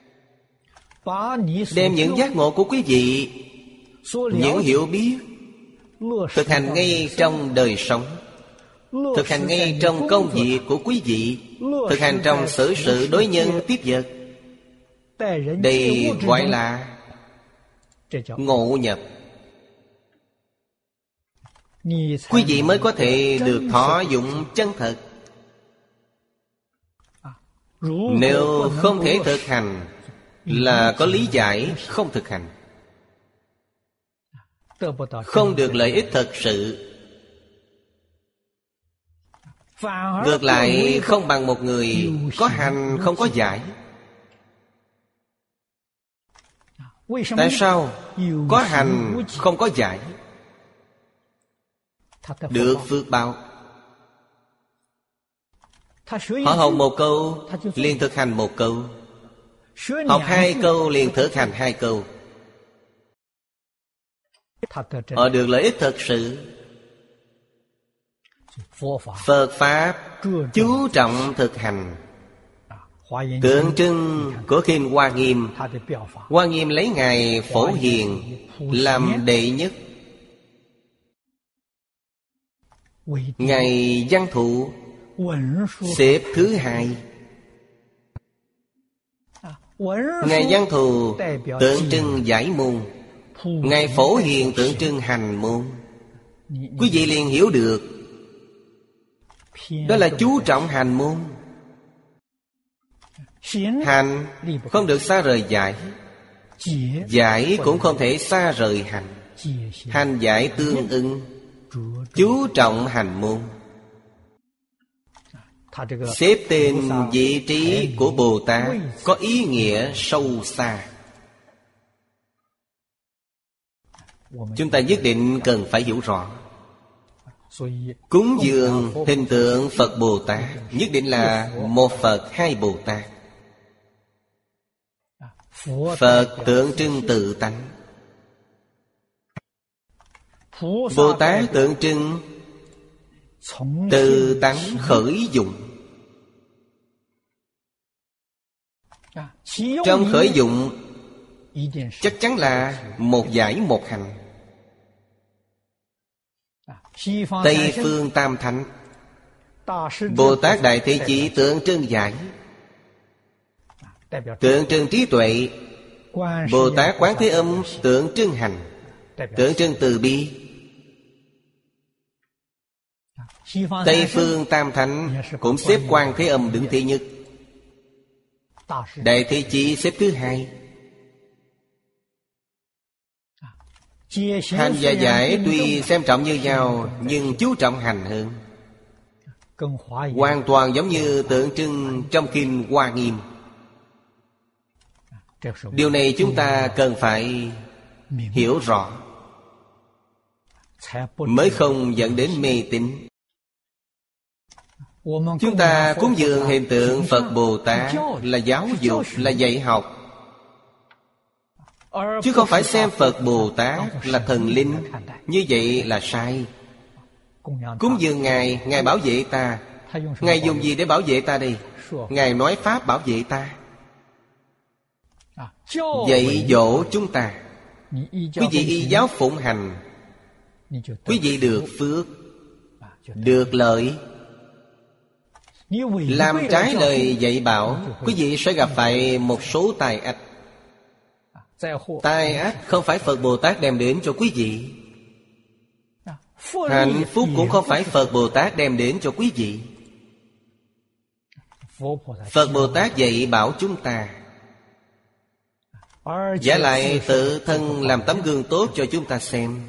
Speaker 1: Đem những giác ngộ của quý vị, những hiểu biết, thực hành ngay trong đời sống, thực hành ngay trong công việc của quý vị, thực hành trong xử sự đối nhân tiếp vật. Đây gọi là ngộ nhập. Quý vị mới có thể được thọ dụng chân thật. Nếu không thể thực hành là có lý giải không thực hành, không được lợi ích thật sự. Ngược lại không bằng một người có hành không có giải. Tại sao? Có hành không có giải, được phước báo. Họ học một câu liền thực hành một câu, học hai câu liền thực hành hai câu. Họ được lợi ích thật sự. Phật Pháp chú trọng thực hành. Tượng trưng của Kinh Hoa Nghiêm, Hoa Nghiêm lấy Ngài Phổ Hiền làm đệ nhất, Ngài Văn Thụ xếp thứ hai. Ngài Văn Thù tượng trưng giải môn, Ngài Phổ Hiền tượng trưng hành môn. Quý vị liền hiểu được, đó là chú trọng hành môn. Hành không được xa rời giải, giải cũng không thể xa rời hành. Hành giải tương ưng, chú trọng hành môn. Xếp tên vị trí của Bồ Tát có ý nghĩa sâu xa. Chúng ta nhất định cần phải hiểu rõ. Cúng dường hình tượng Phật Bồ Tát nhất định là một Phật hai Bồ Tát. Phật tượng trưng tự tánh, Bồ Tát tượng trưng từ tánh khởi dụng. Trong khởi dụng chắc chắn là một giải một hành. Tây phương tam thánh, Bồ Tát Đại Thế Chí tượng trưng giải, tượng trưng trí tuệ. Bồ Tát Quán Thế Âm tượng trưng hành, tượng trưng từ bi. Tây phương tam thánh cũng xếp Quan Thế Âm đứng thứ nhất, Đại Thế Chí xếp thứ hai. Hành và giải tuy xem trọng như nhau, nhưng chú trọng hành hơn. Hoàn toàn giống như tượng trưng trong Kinh Hoa Nghiêm. Điều này chúng ta cần phải hiểu rõ, mới không dẫn đến mê tín. Chúng ta cúng dường hiện tượng Phật Bồ Tát là giáo dục, là dạy học. chứ không phải xem Phật Bồ Tát là thần linh. Như vậy là sai. Cúng dường Ngài, Ngài bảo vệ ta. Ngài dùng gì để bảo vệ ta đây? Ngài nói pháp bảo vệ ta, dạy dỗ chúng ta. Quý vị y giáo phụng hành, quý vị được phước, được lợi. Làm trái lời dạy bảo, quý vị sẽ gặp phải một số tai ách. Tai ách không phải Phật Bồ Tát đem đến cho quý vị. Hạnh phúc cũng không phải Phật Bồ Tát đem đến cho quý vị. Phật Bồ Tát dạy bảo chúng ta, giả lại tự thân làm tấm gương tốt cho chúng ta xem.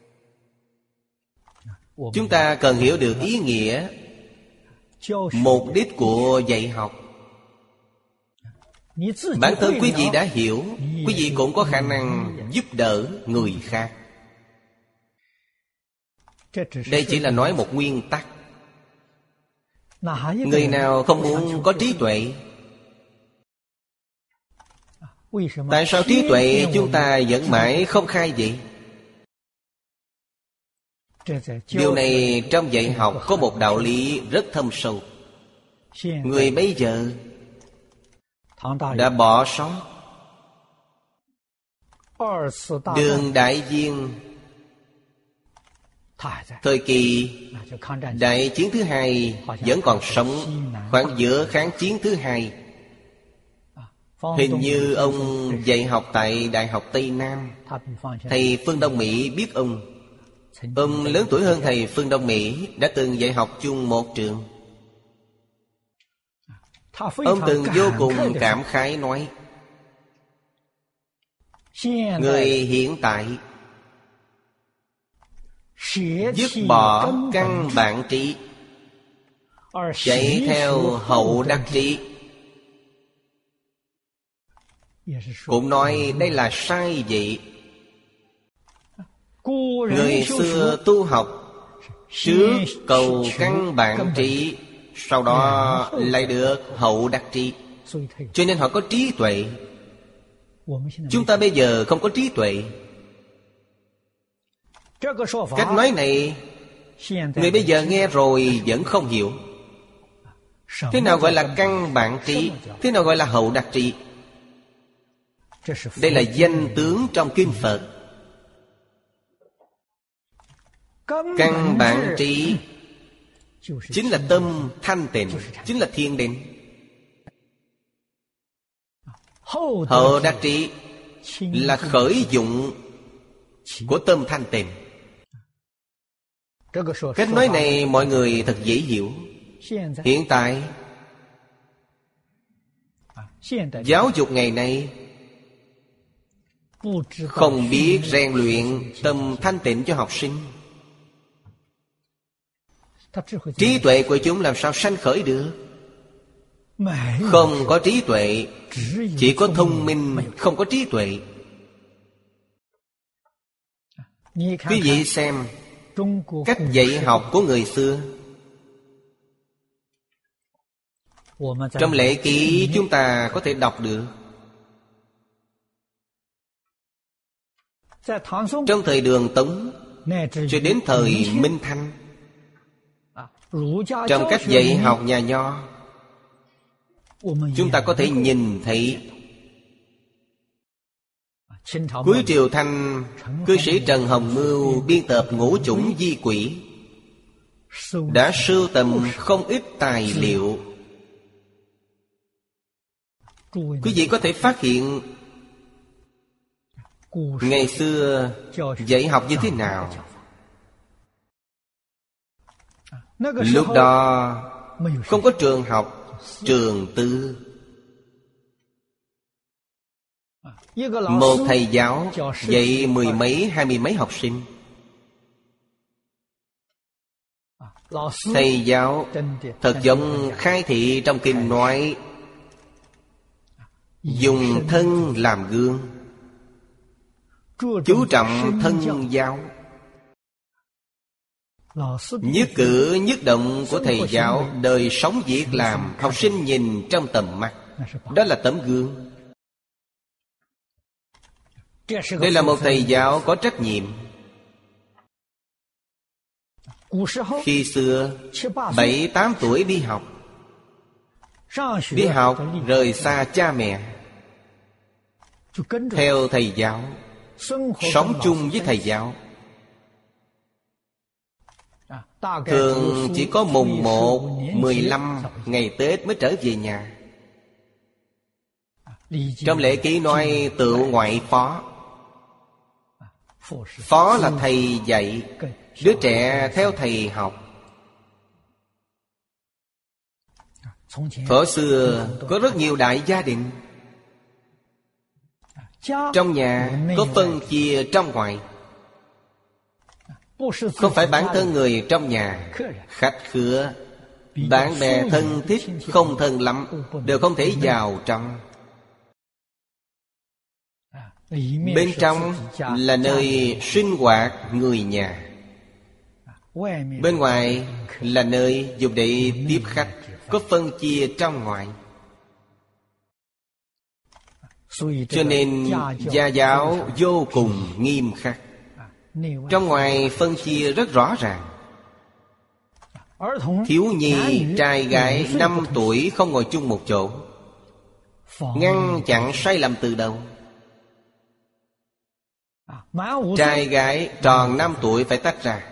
Speaker 1: Chúng ta cần hiểu được ý nghĩa, mục đích của dạy học. Bản thân quý vị đã hiểu, quý vị cũng có khả năng giúp đỡ người khác. Đây chỉ là nói một nguyên tắc. Người nào không muốn có trí tuệ? Tại sao trí tuệ chúng ta vẫn mãi không khai vậy? Điều này trong dạy học có một đạo lý rất thâm sâu. Người bây giờ đã bỏ sót. Đường Đại Viên, thời kỳ Đại chiến thứ hai vẫn còn sống, khoảng giữa kháng chiến thứ hai. Hình như ông dạy học tại Đại học Tây Nam. Thầy Phương Đông Mỹ biết ông. Ông lớn tuổi hơn thầy Phương Đông Mỹ, đã từng dạy học chung một trường. Ông từng vô cùng cảm khái nói, người hiện tại dứt bỏ căn bản trí, chạy theo hậu đắc trí. Cũng nói đây là sai vậy. Người xưa tu học, trước cầu căn bản trí, sau đó lại được hậu đắc trí, cho nên họ có trí tuệ. Chúng ta bây giờ không có trí tuệ. Cách nói này người bây giờ nghe rồi vẫn không hiểu. Thế nào gọi là căn bản trí? Thế nào gọi là hậu đắc trí? Đây là danh tướng trong kinh Phật. Căn bản trí chính là tâm thanh tịnh, chính là thiền định. Hậu đắc trí là khởi dụng của tâm thanh tịnh. Cách nói này mọi người thật dễ hiểu. Hiện tại giáo dục ngày nay không biết rèn luyện tâm thanh tịnh cho học sinh. Trí tuệ của chúng làm sao sanh khởi được? Không có trí tuệ, chỉ có thông minh, không có trí tuệ. Quý vị xem cách dạy học của người xưa. Trong lễ ký chúng ta có thể đọc được. Trong thời Đường Tống cho đến thời Minh Thanh, trong cách dạy học nhà Nho, chúng ta có thể nhìn thấy cuối triều Thanh, cư sĩ Trần Hồng Mưu biên tập Ngũ Chủng Di Quỷ, đã sưu tầm không ít tài liệu. Quý vị có thể phát hiện ngày xưa dạy học như thế nào. Lúc đó không có trường học, trường tư. Một thầy giáo dạy mười mấy, hai mươi mấy học sinh. Thầy giáo thật giống khai thị trong kinh nói, dùng thân làm gương, chú trọng thân giáo. Nhất cử nhất động của thầy giáo, đời sống việc làm, học sinh nhìn trong tầm mắt. Đó là tấm gương. Đây là một thầy giáo có trách nhiệm. Khi xưa bảy tám tuổi đi học, Đi học rời xa cha mẹ, theo thầy giáo, sống chung với thầy giáo. Thường chỉ có mùng một, mười lăm ngày Tết mới trở về nhà. Trong lễ ký nói tự ngoại phó. Phó là thầy dạy, đứa trẻ theo thầy học. Thuở xưa có rất nhiều đại gia đình. Trong nhà có phân chia trong ngoài. Không phải bản thân người trong nhà, khách khứa, bạn bè thân thích không thân lắm đều không thể vào trong. Bên trong là nơi sinh hoạt người nhà, bên ngoài là nơi dùng để tiếp khách, có phân chia trong ngoài. Cho nên gia giáo vô cùng nghiêm khắc. Trong ngoài phân chia rất rõ ràng. Thiếu nhi trai gái năm tuổi không ngồi chung một chỗ, ngăn chặn sai lầm từ đầu. Trai gái tròn năm tuổi phải tách ra.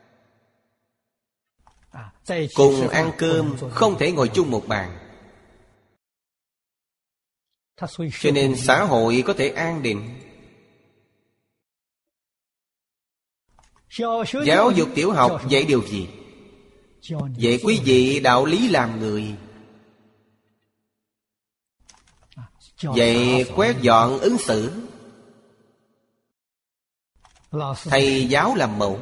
Speaker 1: Cùng ăn cơm không thể ngồi chung một bàn. Cho nên xã hội có thể an định. Giáo dục tiểu học dạy điều gì? Dạy quý vị đạo lý làm người, dạy quét dọn ứng xử. Thầy giáo làm mẫu,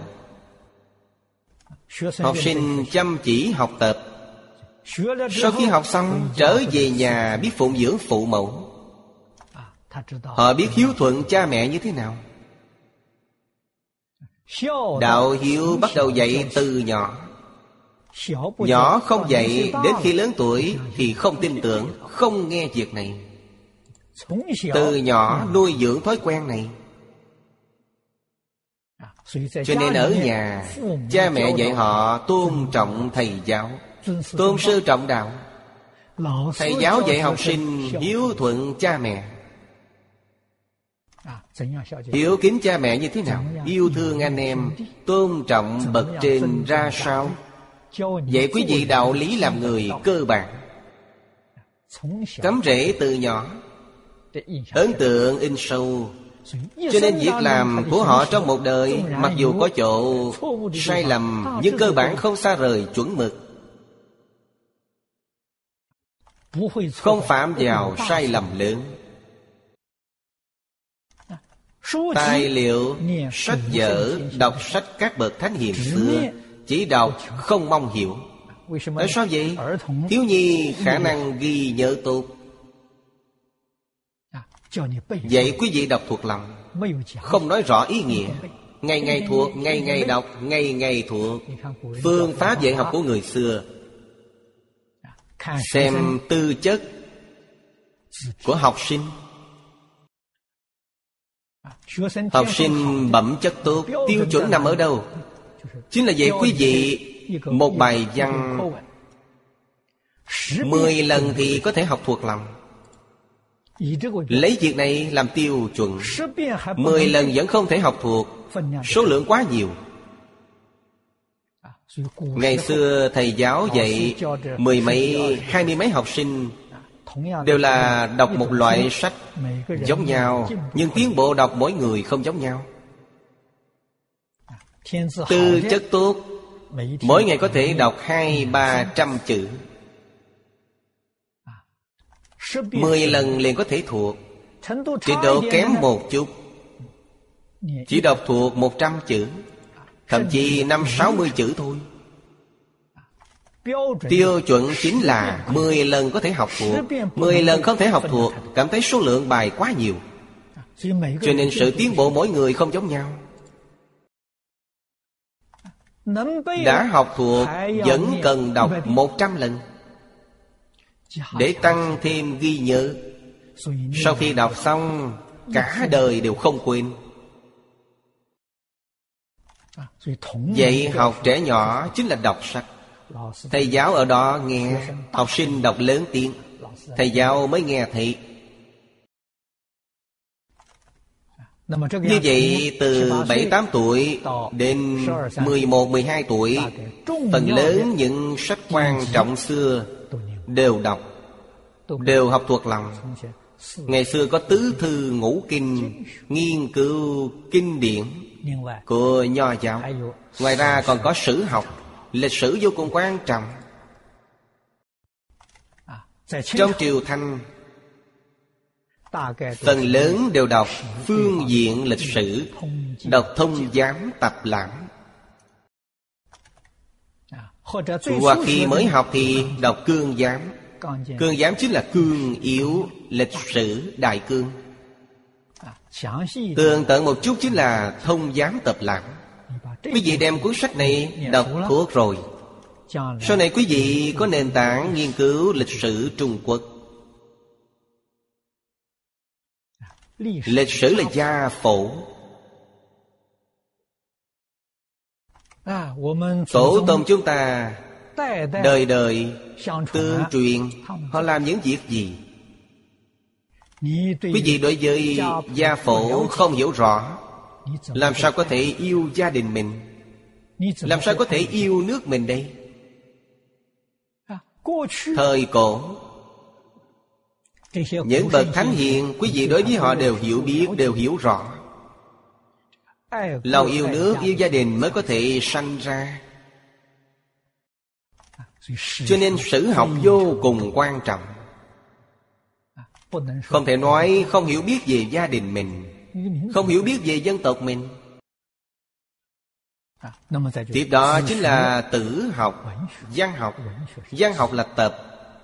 Speaker 1: học sinh chăm chỉ học tập. Sau khi học xong trở về nhà biết phụng dưỡng phụ mẫu. Họ biết hiếu thuận cha mẹ như thế nào. Đạo hiếu bắt đầu dạy từ nhỏ. Nhỏ không dạy, đến khi lớn tuổi thì không tin tưởng, không nghe việc này. Từ nhỏ nuôi dưỡng thói quen này. Cho nên ở nhà, cha mẹ dạy họ tôn trọng thầy giáo, tôn sư trọng đạo. Thầy giáo dạy học sinh hiếu thuận cha mẹ. Hiếu kính cha mẹ như thế nào? Yêu thương anh em, tôn trọng bậc trên ra sao? Dạy quý vị đạo lý làm người cơ bản. Cắm rễ từ nhỏ, ấn tượng in sâu. Cho nên việc làm của họ trong một đời, mặc dù có chỗ sai lầm, nhưng cơ bản không xa rời chuẩn mực, không phạm vào sai lầm lớn. Tài liệu, sách vở, đọc sách các bậc thánh hiền xưa, chỉ đọc không mong hiểu. Tại sao vậy? Thiếu nhi khả năng ghi nhớ tốt. Vậy quý vị đọc thuộc lòng, không nói rõ ý nghĩa. Ngày ngày thuộc, ngày ngày đọc, ngày ngày thuộc. Phương pháp dạy học của người xưa. Xem tư chất của học sinh. Học sinh bẩm chất tốt, tiêu chuẩn nằm ở đâu? Chính là dạy quý vị một bài văn mười lần thì có thể học thuộc lòng. Lấy việc này làm tiêu chuẩn, mười lần vẫn không thể học thuộc, số lượng quá nhiều. Ngày xưa thầy giáo dạy mười mấy, hai mươi mấy học sinh đều là đọc một loại sách giống nhau, nhưng tiến bộ đọc mỗi người không giống nhau. Tư chất tốt, mỗi ngày có thể đọc hai ba trăm chữ, mười lần liền có thể thuộc. Trình độ kém một chút, chỉ đọc thuộc một trăm chữ, thậm chí năm sáu mươi chữ thôi. Tiêu chuẩn chính là mười lần có thể học thuộc, mười lần không thể học thuộc, cảm thấy số lượng bài quá nhiều. Cho nên sự tiến bộ mỗi người không giống nhau. Đã học thuộc vẫn cần đọc một trăm lần để tăng thêm ghi nhớ. Sau khi đọc xong cả đời đều không quên. Dạy học trẻ nhỏ chính là đọc sách. Thầy giáo ở đó nghe, học sinh đọc lớn tiếng, thầy giáo mới nghe thấy. Như vậy từ bảy tám tuổi đến mười một mười hai tuổi, phần lớn những sách quan trọng xưa đều đọc, đều học thuộc lòng. Ngày xưa có tứ thư ngũ kinh, nghiên cứu kinh điển của Nho giáo. Ngoài ra còn có sử học, lịch sử vô cùng quan trọng. Trong triều Thanh, phần lớn đều đọc phương diện lịch sử, đọc Thông Giám Tập Lãm. Hoặc khi mới học thì đọc Cương Giám. Cương Giám chính là cương yếu lịch sử Đại Cương. Tường tận một chút chính là Thông Giám Tập Lãm. Quý vị đem cuốn sách này đọc thuộc rồi, sau này quý vị có nền tảng nghiên cứu lịch sử Trung Quốc. Lịch sử là gia phổ. Tổ tông chúng ta đời đời tương truyền, họ làm những việc gì? Quý vị đối với gia phổ không hiểu rõ, làm sao có thể yêu gia đình mình? Làm sao có thể yêu nước mình đây? Thời cổ, những bậc thánh hiền, quý vị đối với họ đều hiểu biết, đều hiểu rõ. Lòng yêu nước, yêu gia đình mới có thể sanh ra. Cho nên sử học vô cùng quan trọng. Không thể nói không hiểu biết về gia đình mình, không hiểu biết về dân tộc mình. Tiếp đó chính là tử học, văn học. Văn học là tập,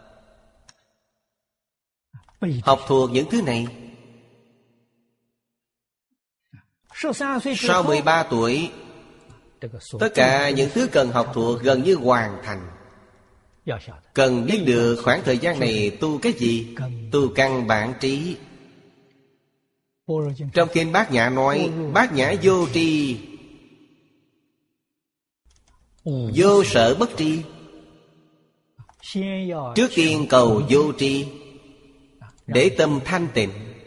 Speaker 1: học thuộc những thứ này. Sau mười ba tuổi, tất cả những thứ cần học thuộc gần như hoàn thành. Cần biết được khoảng thời gian này tu cái gì? Tu căn bản trí. Trong kinh Bát Nhã nói, Bát Nhã vô tri, vô sở bất tri. Trước tiên cầu vô tri, để tâm thanh tịnh.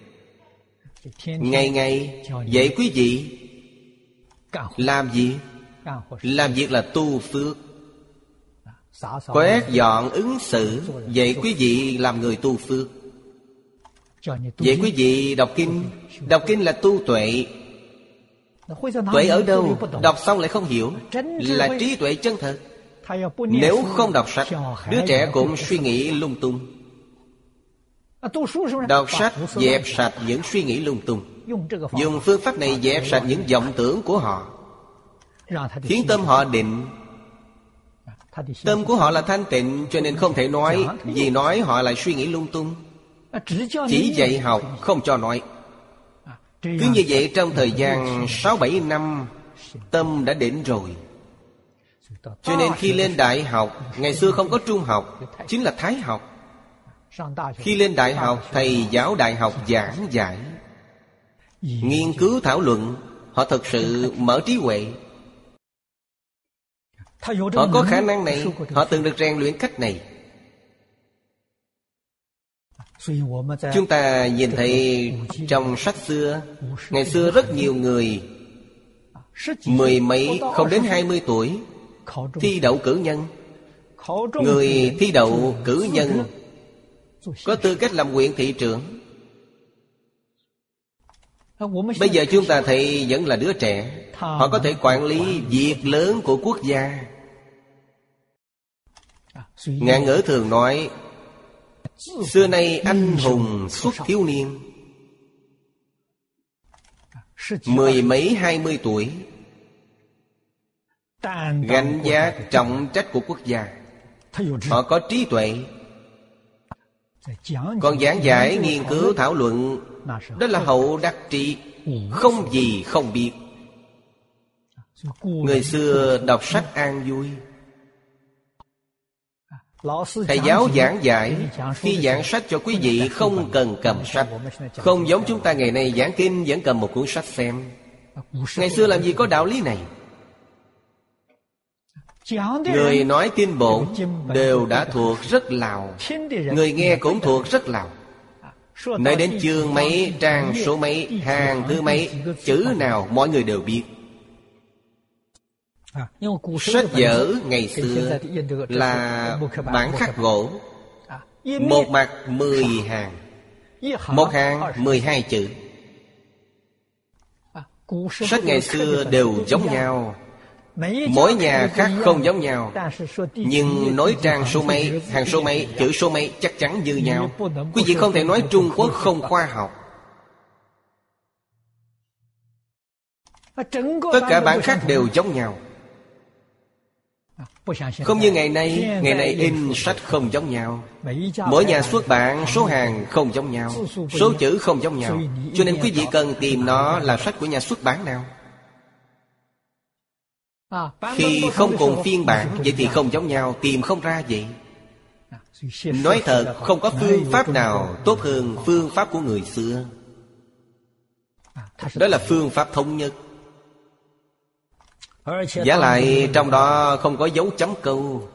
Speaker 1: Ngày ngày dạy quý vị làm gì? Làm việc là tu phước. Quét dọn ứng xử, dạy quý vị làm người tu phước. Dạy quý vị đọc kinh. Đọc kinh là tu tuệ. Tuệ ở đâu? Đọc xong lại không hiểu, là trí tuệ chân thật. Nếu không đọc sách, đứa trẻ cũng suy nghĩ lung tung. Đọc sách dẹp sạch những suy nghĩ lung tung. Dùng phương pháp này dẹp sạch những vọng tưởng của họ, khiến tâm họ định. Tâm của họ là thanh tịnh, cho nên không thể nói. Vì nói họ lại suy nghĩ lung tung. Chỉ dạy học, không cho nói. Cứ như vậy trong thời gian sáu bảy năm, tâm đã định rồi. Cho nên khi lên đại học, ngày xưa không có trung học, chính là thái học. Khi lên đại học, thầy giáo đại học giảng giải, nghiên cứu thảo luận, họ thật sự mở trí huệ. Họ có khả năng này, họ từng được rèn luyện cách này. Chúng ta nhìn thấy trong sách xưa, ngày xưa rất nhiều người mười mấy, không đến hai mươi tuổi thi đậu cử nhân. Người thi đậu cử nhân có tư cách làm huyện thị trưởng. Bây giờ chúng ta thấy vẫn là đứa trẻ, họ có thể quản lý việc lớn của quốc gia. Ngạn ngữ thường nói, xưa nay anh hùng xuất thiếu niên. Mười mấy hai mươi tuổi, gánh vác trọng trách của quốc gia. Họ có trí tuệ. Còn giảng giải, nghiên cứu, thảo luận, đó là hậu đắc trí, không gì không biết. Người xưa đọc sách an vui. Thầy giáo giảng dạy, khi giảng sách cho quý vị không cần cầm sách. Không giống chúng ta ngày nay giảng kinh vẫn cầm một cuốn sách xem. Ngày xưa làm gì có đạo lý này. Người nói kinh bổn đều đã thuộc rất lào, người nghe cũng thuộc rất lào. Nói đến chương mấy, trang số mấy, hàng thứ mấy, chữ nào mọi người đều biết. Sách vở ngày xưa là bản khắc gỗ, một mặt mười hàng, một hàng mười hai chữ. Sách ngày xưa đều giống nhau, mỗi nhà khác không giống nhau, nhưng nói trang số mấy, hàng số mấy, chữ số mấy chắc chắn như nhau. Quý vị không thể nói Trung Quốc không khoa học. Tất cả bản khắc đều giống nhau. Không như ngày nay, ngày nay in sách không giống nhau. Mỗi nhà xuất bản số hàng không giống nhau, số chữ không giống nhau. Cho nên quý vị cần tìm nó là sách của nhà xuất bản nào. Khi không cùng phiên bản, vậy thì không giống nhau, tìm không ra vậy. Nói thật, không có phương pháp nào tốt hơn phương pháp của người xưa. Đó là phương pháp thống nhất. Giả lại trong đó không có dấu chấm câu.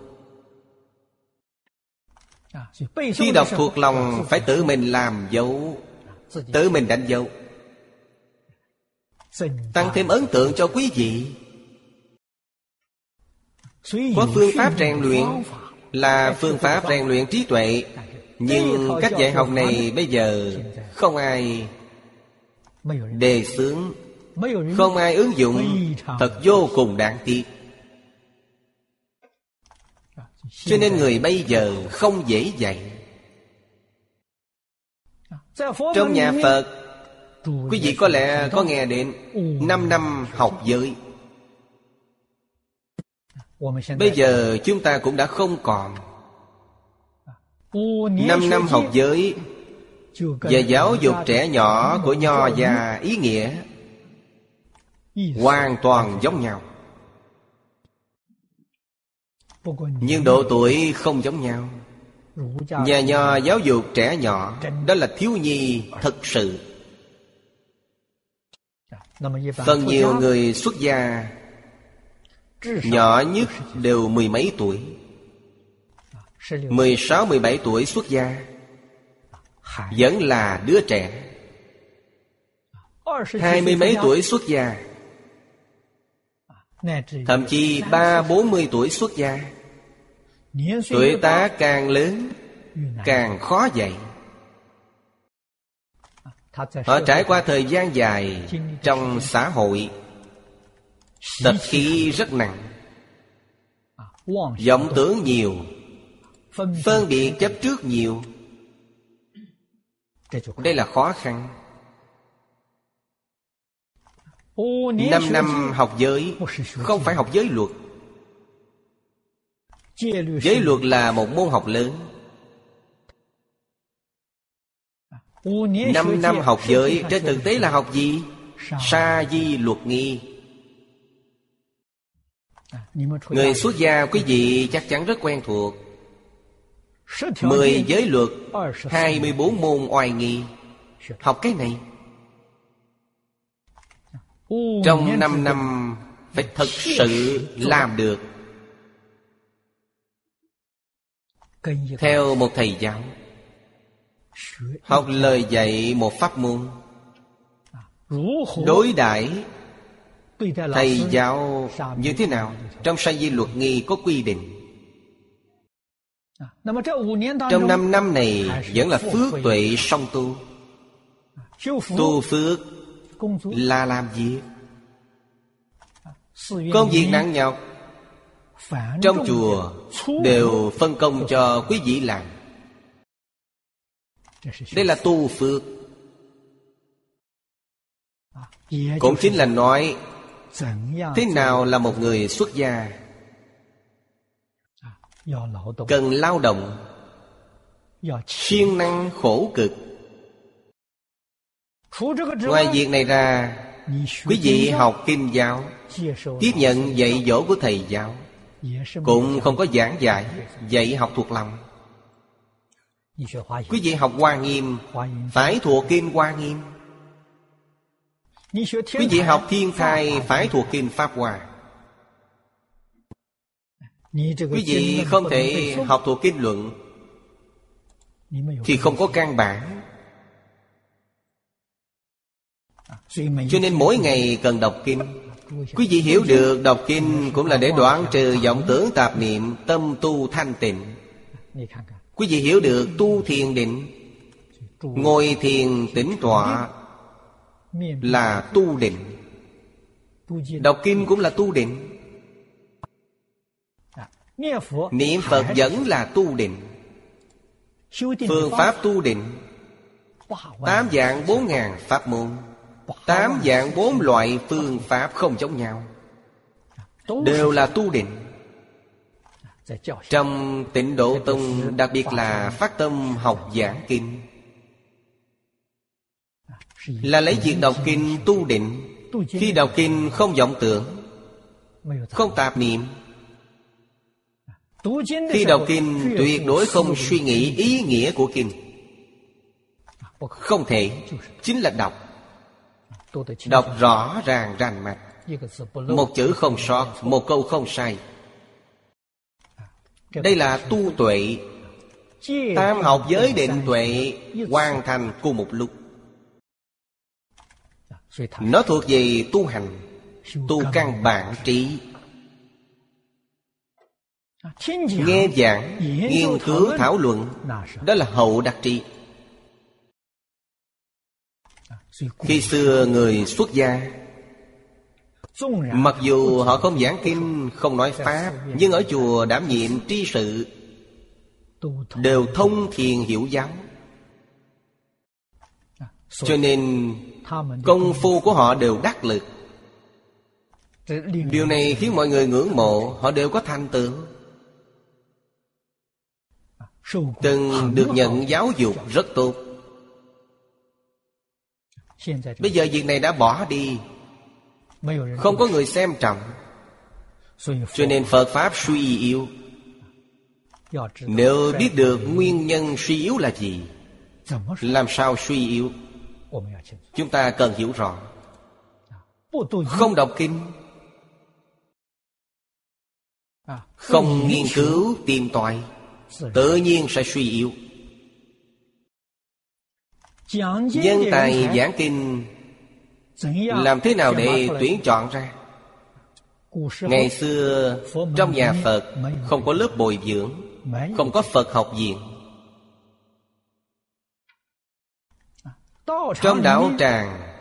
Speaker 1: Khi đọc thuộc lòng phải tự mình làm dấu, tự mình đánh dấu, tăng thêm ấn tượng cho quý vị. Có phương pháp rèn luyện là phương pháp rèn luyện trí tuệ. Nhưng cách dạy học này bây giờ không ai đề xướng, không ai ứng dụng, thật vô cùng đáng tiếc. Cho nên người bây giờ không dễ dạy. Trong nhà Phật, quý vị có lẽ có nghe đến năm năm học giới. Bây giờ chúng ta cũng đã không còn. Năm năm học giới và giáo dục trẻ nhỏ của Nho gia ý nghĩa hoàn toàn giống nhau, nhưng độ tuổi không giống nhau. Nhà Nho giáo dục trẻ nhỏ, đó là thiếu nhi thực sự. Phần nhiều người xuất gia nhỏ nhất đều mười mấy tuổi, mười sáu, mười bảy tuổi xuất gia, vẫn là đứa trẻ. Hai mươi mấy tuổi xuất gia, thậm chí ba, bốn mươi tuổi xuất gia. Tuổi tác càng lớn càng khó dạy. Họ trải qua thời gian dài trong xã hội, tập khí rất nặng, vọng tưởng nhiều, phân biệt chấp trước nhiều. Đây là khó khăn. Năm năm học giới không phải học giới luật. Giới luật là một môn học lớn. Năm năm học giới trên thực tế là học gì? Sa di luật nghi. Người xuất gia quý vị chắc chắn rất quen thuộc. Mười giới luật, hai mươi bốn môn oai nghi. Học cái này trong năm năm phải thật sự làm được. Theo một thầy giáo, học lời dạy một pháp môn, đối đãi thầy giáo như thế nào? Trong Sa di luật nghi có quy định. Trong năm năm này vẫn là phước tuệ song tu. Tu phước là làm việc, công việc nặng nhọc trong chùa đều phân công cho quý vị làm. Đây là tu phước. Cũng chính là nói thế nào là một người xuất gia. Cần lao động, siêng năng khổ cực. Ngoài việc này ra, quý vị học kinh giáo, tiếp nhận dạy dỗ của thầy giáo, cũng không có giảng dạy, dạy học thuộc lòng. Quý vị học Hoa Nghiêm phải thuộc kinh Hoa Nghiêm. Quý vị học Thiên Thai phải thuộc kinh Pháp Hoa. Quý vị không thể học thuộc kinh luận thì không có căn bản. Cho nên mỗi ngày cần đọc kinh. Quý vị hiểu được đọc kinh cũng là để đoạn trừ vọng tưởng tạp niệm, tâm tu thanh tịnh. Quý vị hiểu được tu thiền định, ngồi thiền tĩnh tọa là tu định. Đọc kinh cũng là tu định. Niệm Phật vẫn là tu định. Phương pháp tu định tám dạng bốn ngàn pháp môn, tám dạng bốn loại phương pháp không giống nhau, đều là tu định. Trong Tịnh Độ Tông đặc biệt là phát tâm học giảng kinh, là lấy việc đọc kinh tu định. Khi đọc kinh không vọng tưởng, không tạp niệm. Khi đọc kinh tuyệt đối không suy nghĩ ý nghĩa của kinh. Không thể, chính là đọc. Đọc rõ ràng rành mạch, một chữ không sót, một câu không sai. Đây là tu tuệ. Tam học giới định tuệ hoàn thành cùng một lúc. Nó thuộc về tu hành, tu căn bản trí. Nghe giảng, nghiên cứu thảo luận, đó là hậu đắc trí. Khi xưa người xuất gia, mặc dù họ không giảng kinh, không nói pháp, nhưng ở chùa đảm nhiệm tri sự, đều thông thiền hiểu giáo. Cho nên công phu của họ đều đắc lực. Điều này khiến mọi người ngưỡng mộ. Họ đều có thành tựu, từng được nhận giáo dục rất tốt. Bây giờ việc này đã bỏ đi, không có người xem trọng. Cho nên Phật Pháp suy yếu. Nếu biết được nguyên nhân suy yếu là gì, làm sao suy yếu, chúng ta cần hiểu rõ. Không đọc kinh, không nghiên cứu tìm tòi, tự nhiên sẽ suy yếu. Nhân tài giảng kinh làm thế nào để tuyển chọn ra? Ngày xưa trong nhà Phật không có lớp bồi dưỡng, không có Phật học viện. Trong đạo tràng,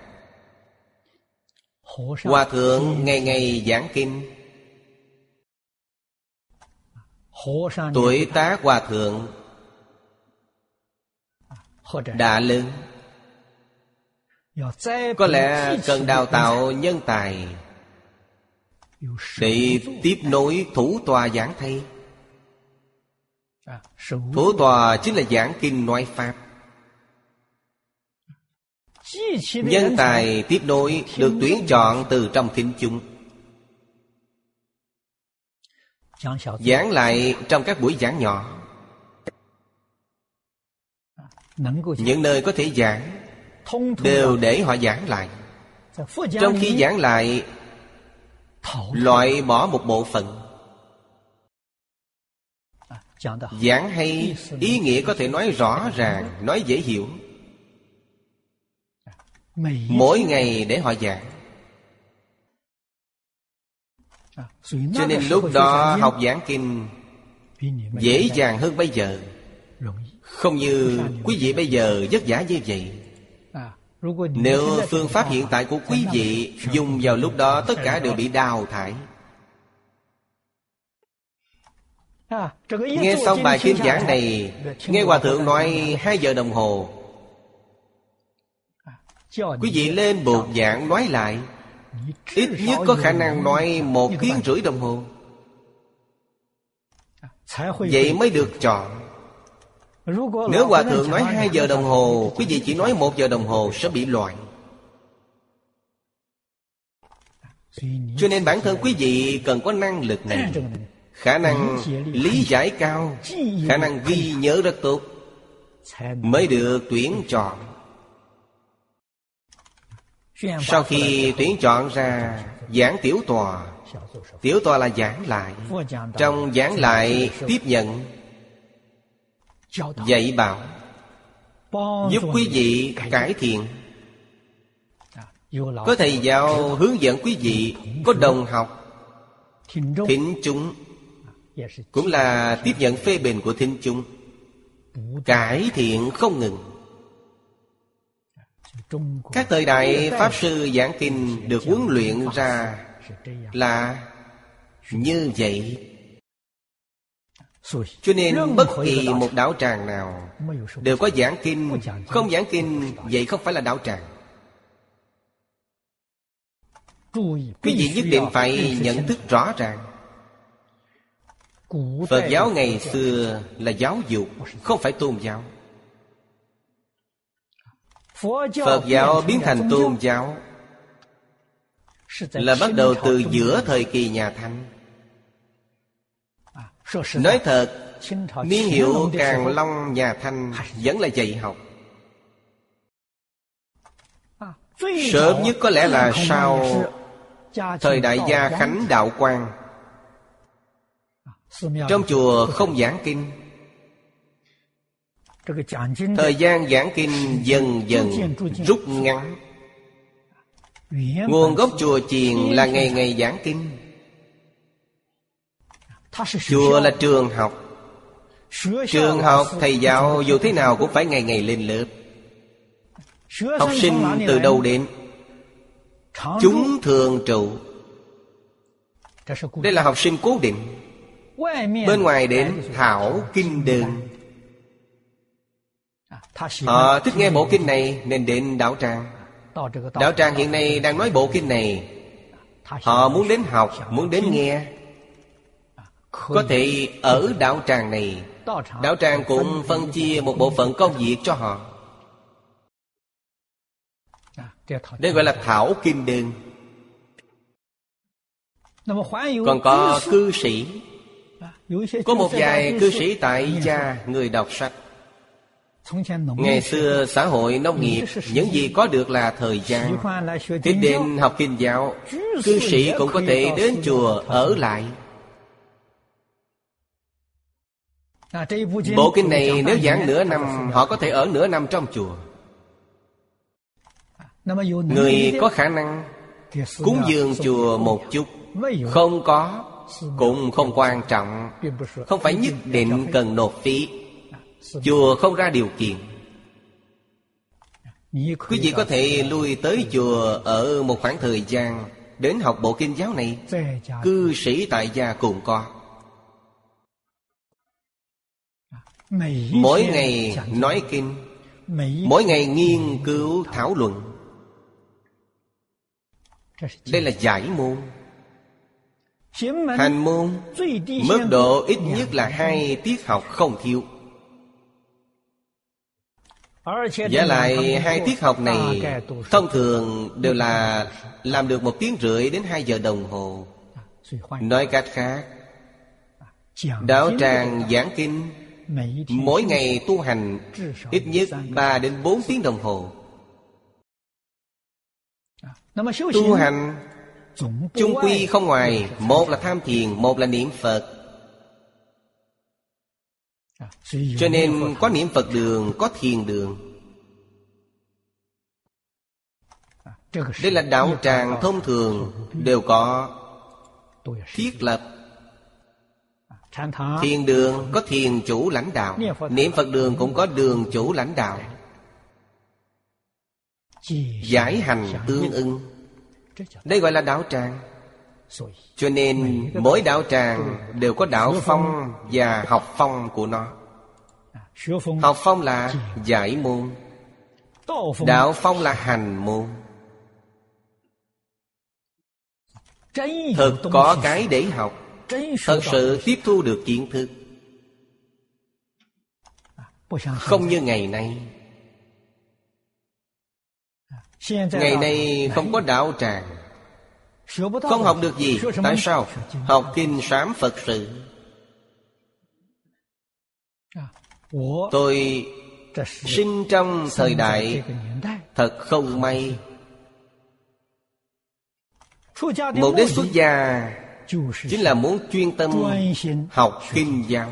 Speaker 1: hòa thượng ngày ngày giảng kinh. Tuổi tác hòa thượng đã lớn, có lẽ cần đào tạo nhân tài để tiếp nối thủ tọa giảng thầy. Thủ tọa chính là giảng kinh nói pháp. Nhân tài tiếp nối được tuyển chọn từ trong thính chúng, giảng lại trong các buổi giảng nhỏ. Những nơi có thể giảng đều để họ giảng lại. Trong khi giảng lại, loại bỏ một bộ phận. Giảng hay, ý nghĩa có thể nói rõ ràng, nói dễ hiểu. Mỗi ngày để họ giảng. Cho nên lúc đó học giảng kinh dễ dàng hơn bây giờ. Không như quý vị bây giờ vất vả như vậy. Nếu phương pháp hiện tại của quý vị dùng vào lúc đó, tất cả đều bị đào thải. Nghe xong bài kinh giảng này, nghe hòa thượng nói hai giờ đồng hồ, quý vị lên bục giảng nói lại, ít nhất có khả năng nói một tiếng rưỡi đồng hồ. Vậy mới được chọn. Nếu hòa thượng nói hai giờ đồng hồ, quý vị chỉ nói một giờ đồng hồ sẽ bị loại. Cho nên bản thân quý vị cần có năng lực này. khả năng lý giải cao, khả năng ghi nhớ rất tốt, mới được tuyển chọn. Sau khi tuyển chọn ra giảng tiểu tòa, tiểu tòa là giảng lại. Trong giảng lại tiếp nhận, dạy bảo, giúp quý vị cải thiện. Có thầy giáo hướng dẫn quý vị, có đồng học, thính chúng cũng là tiếp nhận phê bình của thính chúng, cải thiện không ngừng. Các thời đại Pháp Sư giảng kinh được huấn luyện ra là như vậy. Cho nên bất kỳ một đạo tràng nào đều có giảng kinh. Không giảng kinh, vậy không phải là đạo tràng. Quý vị nhất định phải nhận thức rõ ràng, Phật giáo ngày xưa là giáo dục, không phải tôn giáo. Phật giáo biến thành tôn giáo là bắt đầu từ giữa thời kỳ nhà Thanh. Nói thật, niên hiệu Càn Long nhà Thanh vẫn là dạy học. Sớm nhất có lẽ là sau thời đại Gia Khánh Đạo Quang. Trong chùa không giảng kinh. Thời gian giảng kinh dần dần rút ngắn. Nguồn gốc chùa chiền là ngày ngày giảng kinh. Chùa là trường học. Trường học thầy giáo dù thế nào cũng phải ngày ngày lên lớp. Học sinh từ đâu đến? Chúng thường trụ. Đây là học sinh cố định. Bên ngoài đến thảo kinh đơn. Họ thích nghe bộ kinh này nên đến đạo tràng. Đạo tràng hiện nay đang nói bộ kinh này. Họ muốn đến học, muốn đến nghe. Có thể ở đạo tràng này, đạo tràng cũng phân chia một bộ phận công việc cho họ. Đây gọi là thảo kinh đơn. Còn có cư sĩ. Có một vài cư sĩ tại gia người đọc sách. Ngày xưa xã hội nông nghiệp, những gì có được là thời gian. Thích đến học kinh giáo, cư sĩ cũng có thể đến chùa ở lại. Bộ kinh này nếu giảng nửa năm, họ có thể ở nửa năm trong chùa. Người có khả năng cúng dường chùa một chút, không có cũng không quan trọng. Không phải nhất định cần nộp phí. Chùa không ra điều kiện. Quý vị có thể lui tới chùa ở một khoảng thời gian, đến học bộ kinh giáo này. Cư sĩ tại gia cũng có. Mỗi ngày nói kinh, mỗi ngày nghiên cứu thảo luận. Đây là giải môn. Hành môn, mức độ ít nhất là hai tiết học không thiếu. Giả lại hai tiết học này thông thường đều là làm được một tiếng rưỡi đến hai giờ đồng hồ. Nói cách khác, đạo tràng giảng kinh mỗi ngày tu hành ít nhất ba đến bốn tiếng đồng hồ. Tu hành chung quy không ngoài một là tham thiền, một là niệm Phật. Cho nên có niệm Phật đường, có thiền đường. Đây là đạo tràng thông thường đều có thiết lập. Thiền đường có thiền chủ lãnh đạo, niệm Phật đường cũng có đường chủ lãnh đạo. Giải hành tương ưng. Đây gọi là đạo tràng. Cho nên mỗi đạo tràng đều có đạo phong và học phong của nó. Học phong là giải môn, đạo phong là hành môn. Thật có cái để học, thật sự tiếp thu được kiến thức. Không như ngày nay. Ngày nay không có đạo tràng. Không học được gì. Tại sao? Học kinh sám Phật sự. Tôi sinh trong thời đại thật không may. Mục đích xuất gia chính là muốn chuyên tâm học kinh giáo.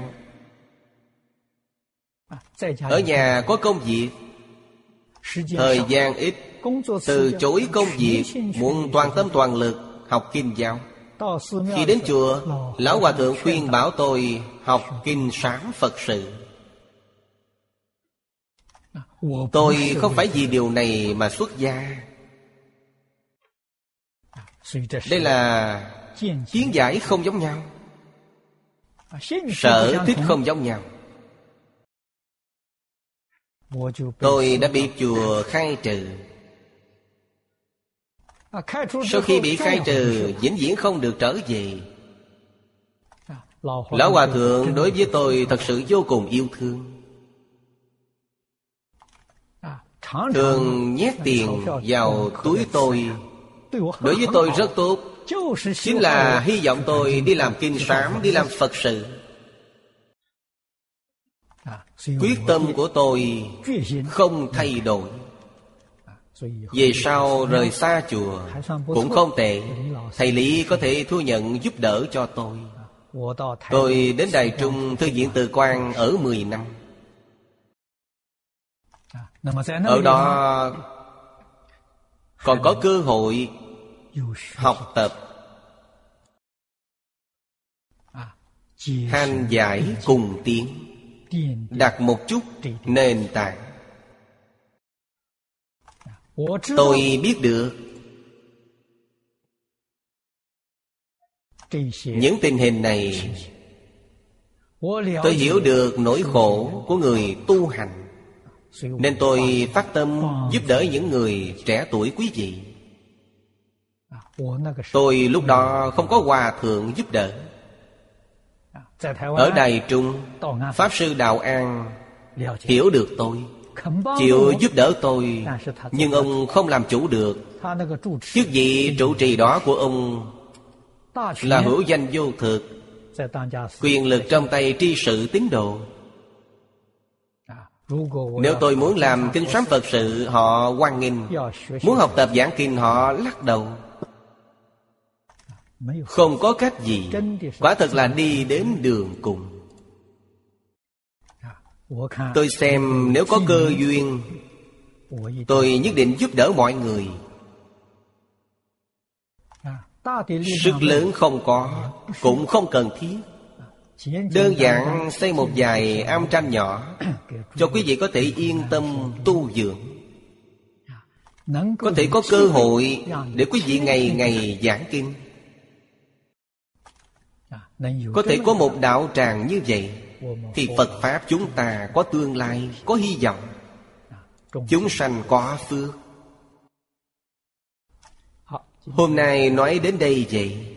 Speaker 1: Ở nhà có công việc, thời gian ít, từ chối công việc, muốn toàn tâm toàn lực học kinh giáo. Khi đến chùa, Lão Hòa Thượng khuyên bảo tôi học kinh sám Phật sự. Tôi không phải vì điều này mà xuất gia. Đây là kiến giải không giống nhau, sở thích không giống nhau. Tôi đã bị chùa khai trừ. Sau khi bị khai trừ, vĩnh viễn không được trở về. Lão Hòa Thượng đối với tôi thật sự vô cùng yêu thương, thường nhét tiền vào túi tôi. Đối với tôi rất tốt, chính là hy vọng tôi đi làm kinh sám, đi làm Phật sự. Quyết tâm của tôi không thay đổi. Về sau rời xa chùa cũng không tệ. Thầy Lý có thể thu nhận giúp đỡ cho tôi. Tôi đến Đài Trung Thư viện Từ Quan ở mười năm. Ở đó còn có cơ hội học tập, hành giải cùng tiến, đặt một chút nền tảng. Tôi biết được những tình hình này. Tôi hiểu được nỗi khổ của người tu hành, nên tôi phát tâm giúp đỡ những người trẻ tuổi quý vị. Tôi lúc đó không có hòa thượng giúp đỡ. Ở Đài Trung, Pháp Sư Đạo An hiểu được tôi, chịu giúp đỡ tôi. Nhưng ông không làm chủ được. Chức vị trụ trì đó của ông là hữu danh vô thực, quyền lực trong tay tri sự tín đồ. Nếu tôi muốn làm kinh sám Phật sự, họ hoan nghênh. Muốn học tập giảng kinh, họ lắc đầu. Không có cách gì. Quả thật là đi đến đường cùng. Tôi xem nếu có cơ duyên, tôi nhất định giúp đỡ mọi người. Sức lớn không có, cũng không cần thiết. Đơn giản xây một vài am tranh nhỏ, cho quý vị có thể yên tâm tu dưỡng. Có thể có cơ hội để quý vị ngày ngày giảng kinh. Có thể có một đạo tràng như vậy, thì Phật Pháp chúng ta có tương lai, có hy vọng. Chúng sanh có phước. Hôm nay nói đến đây vậy.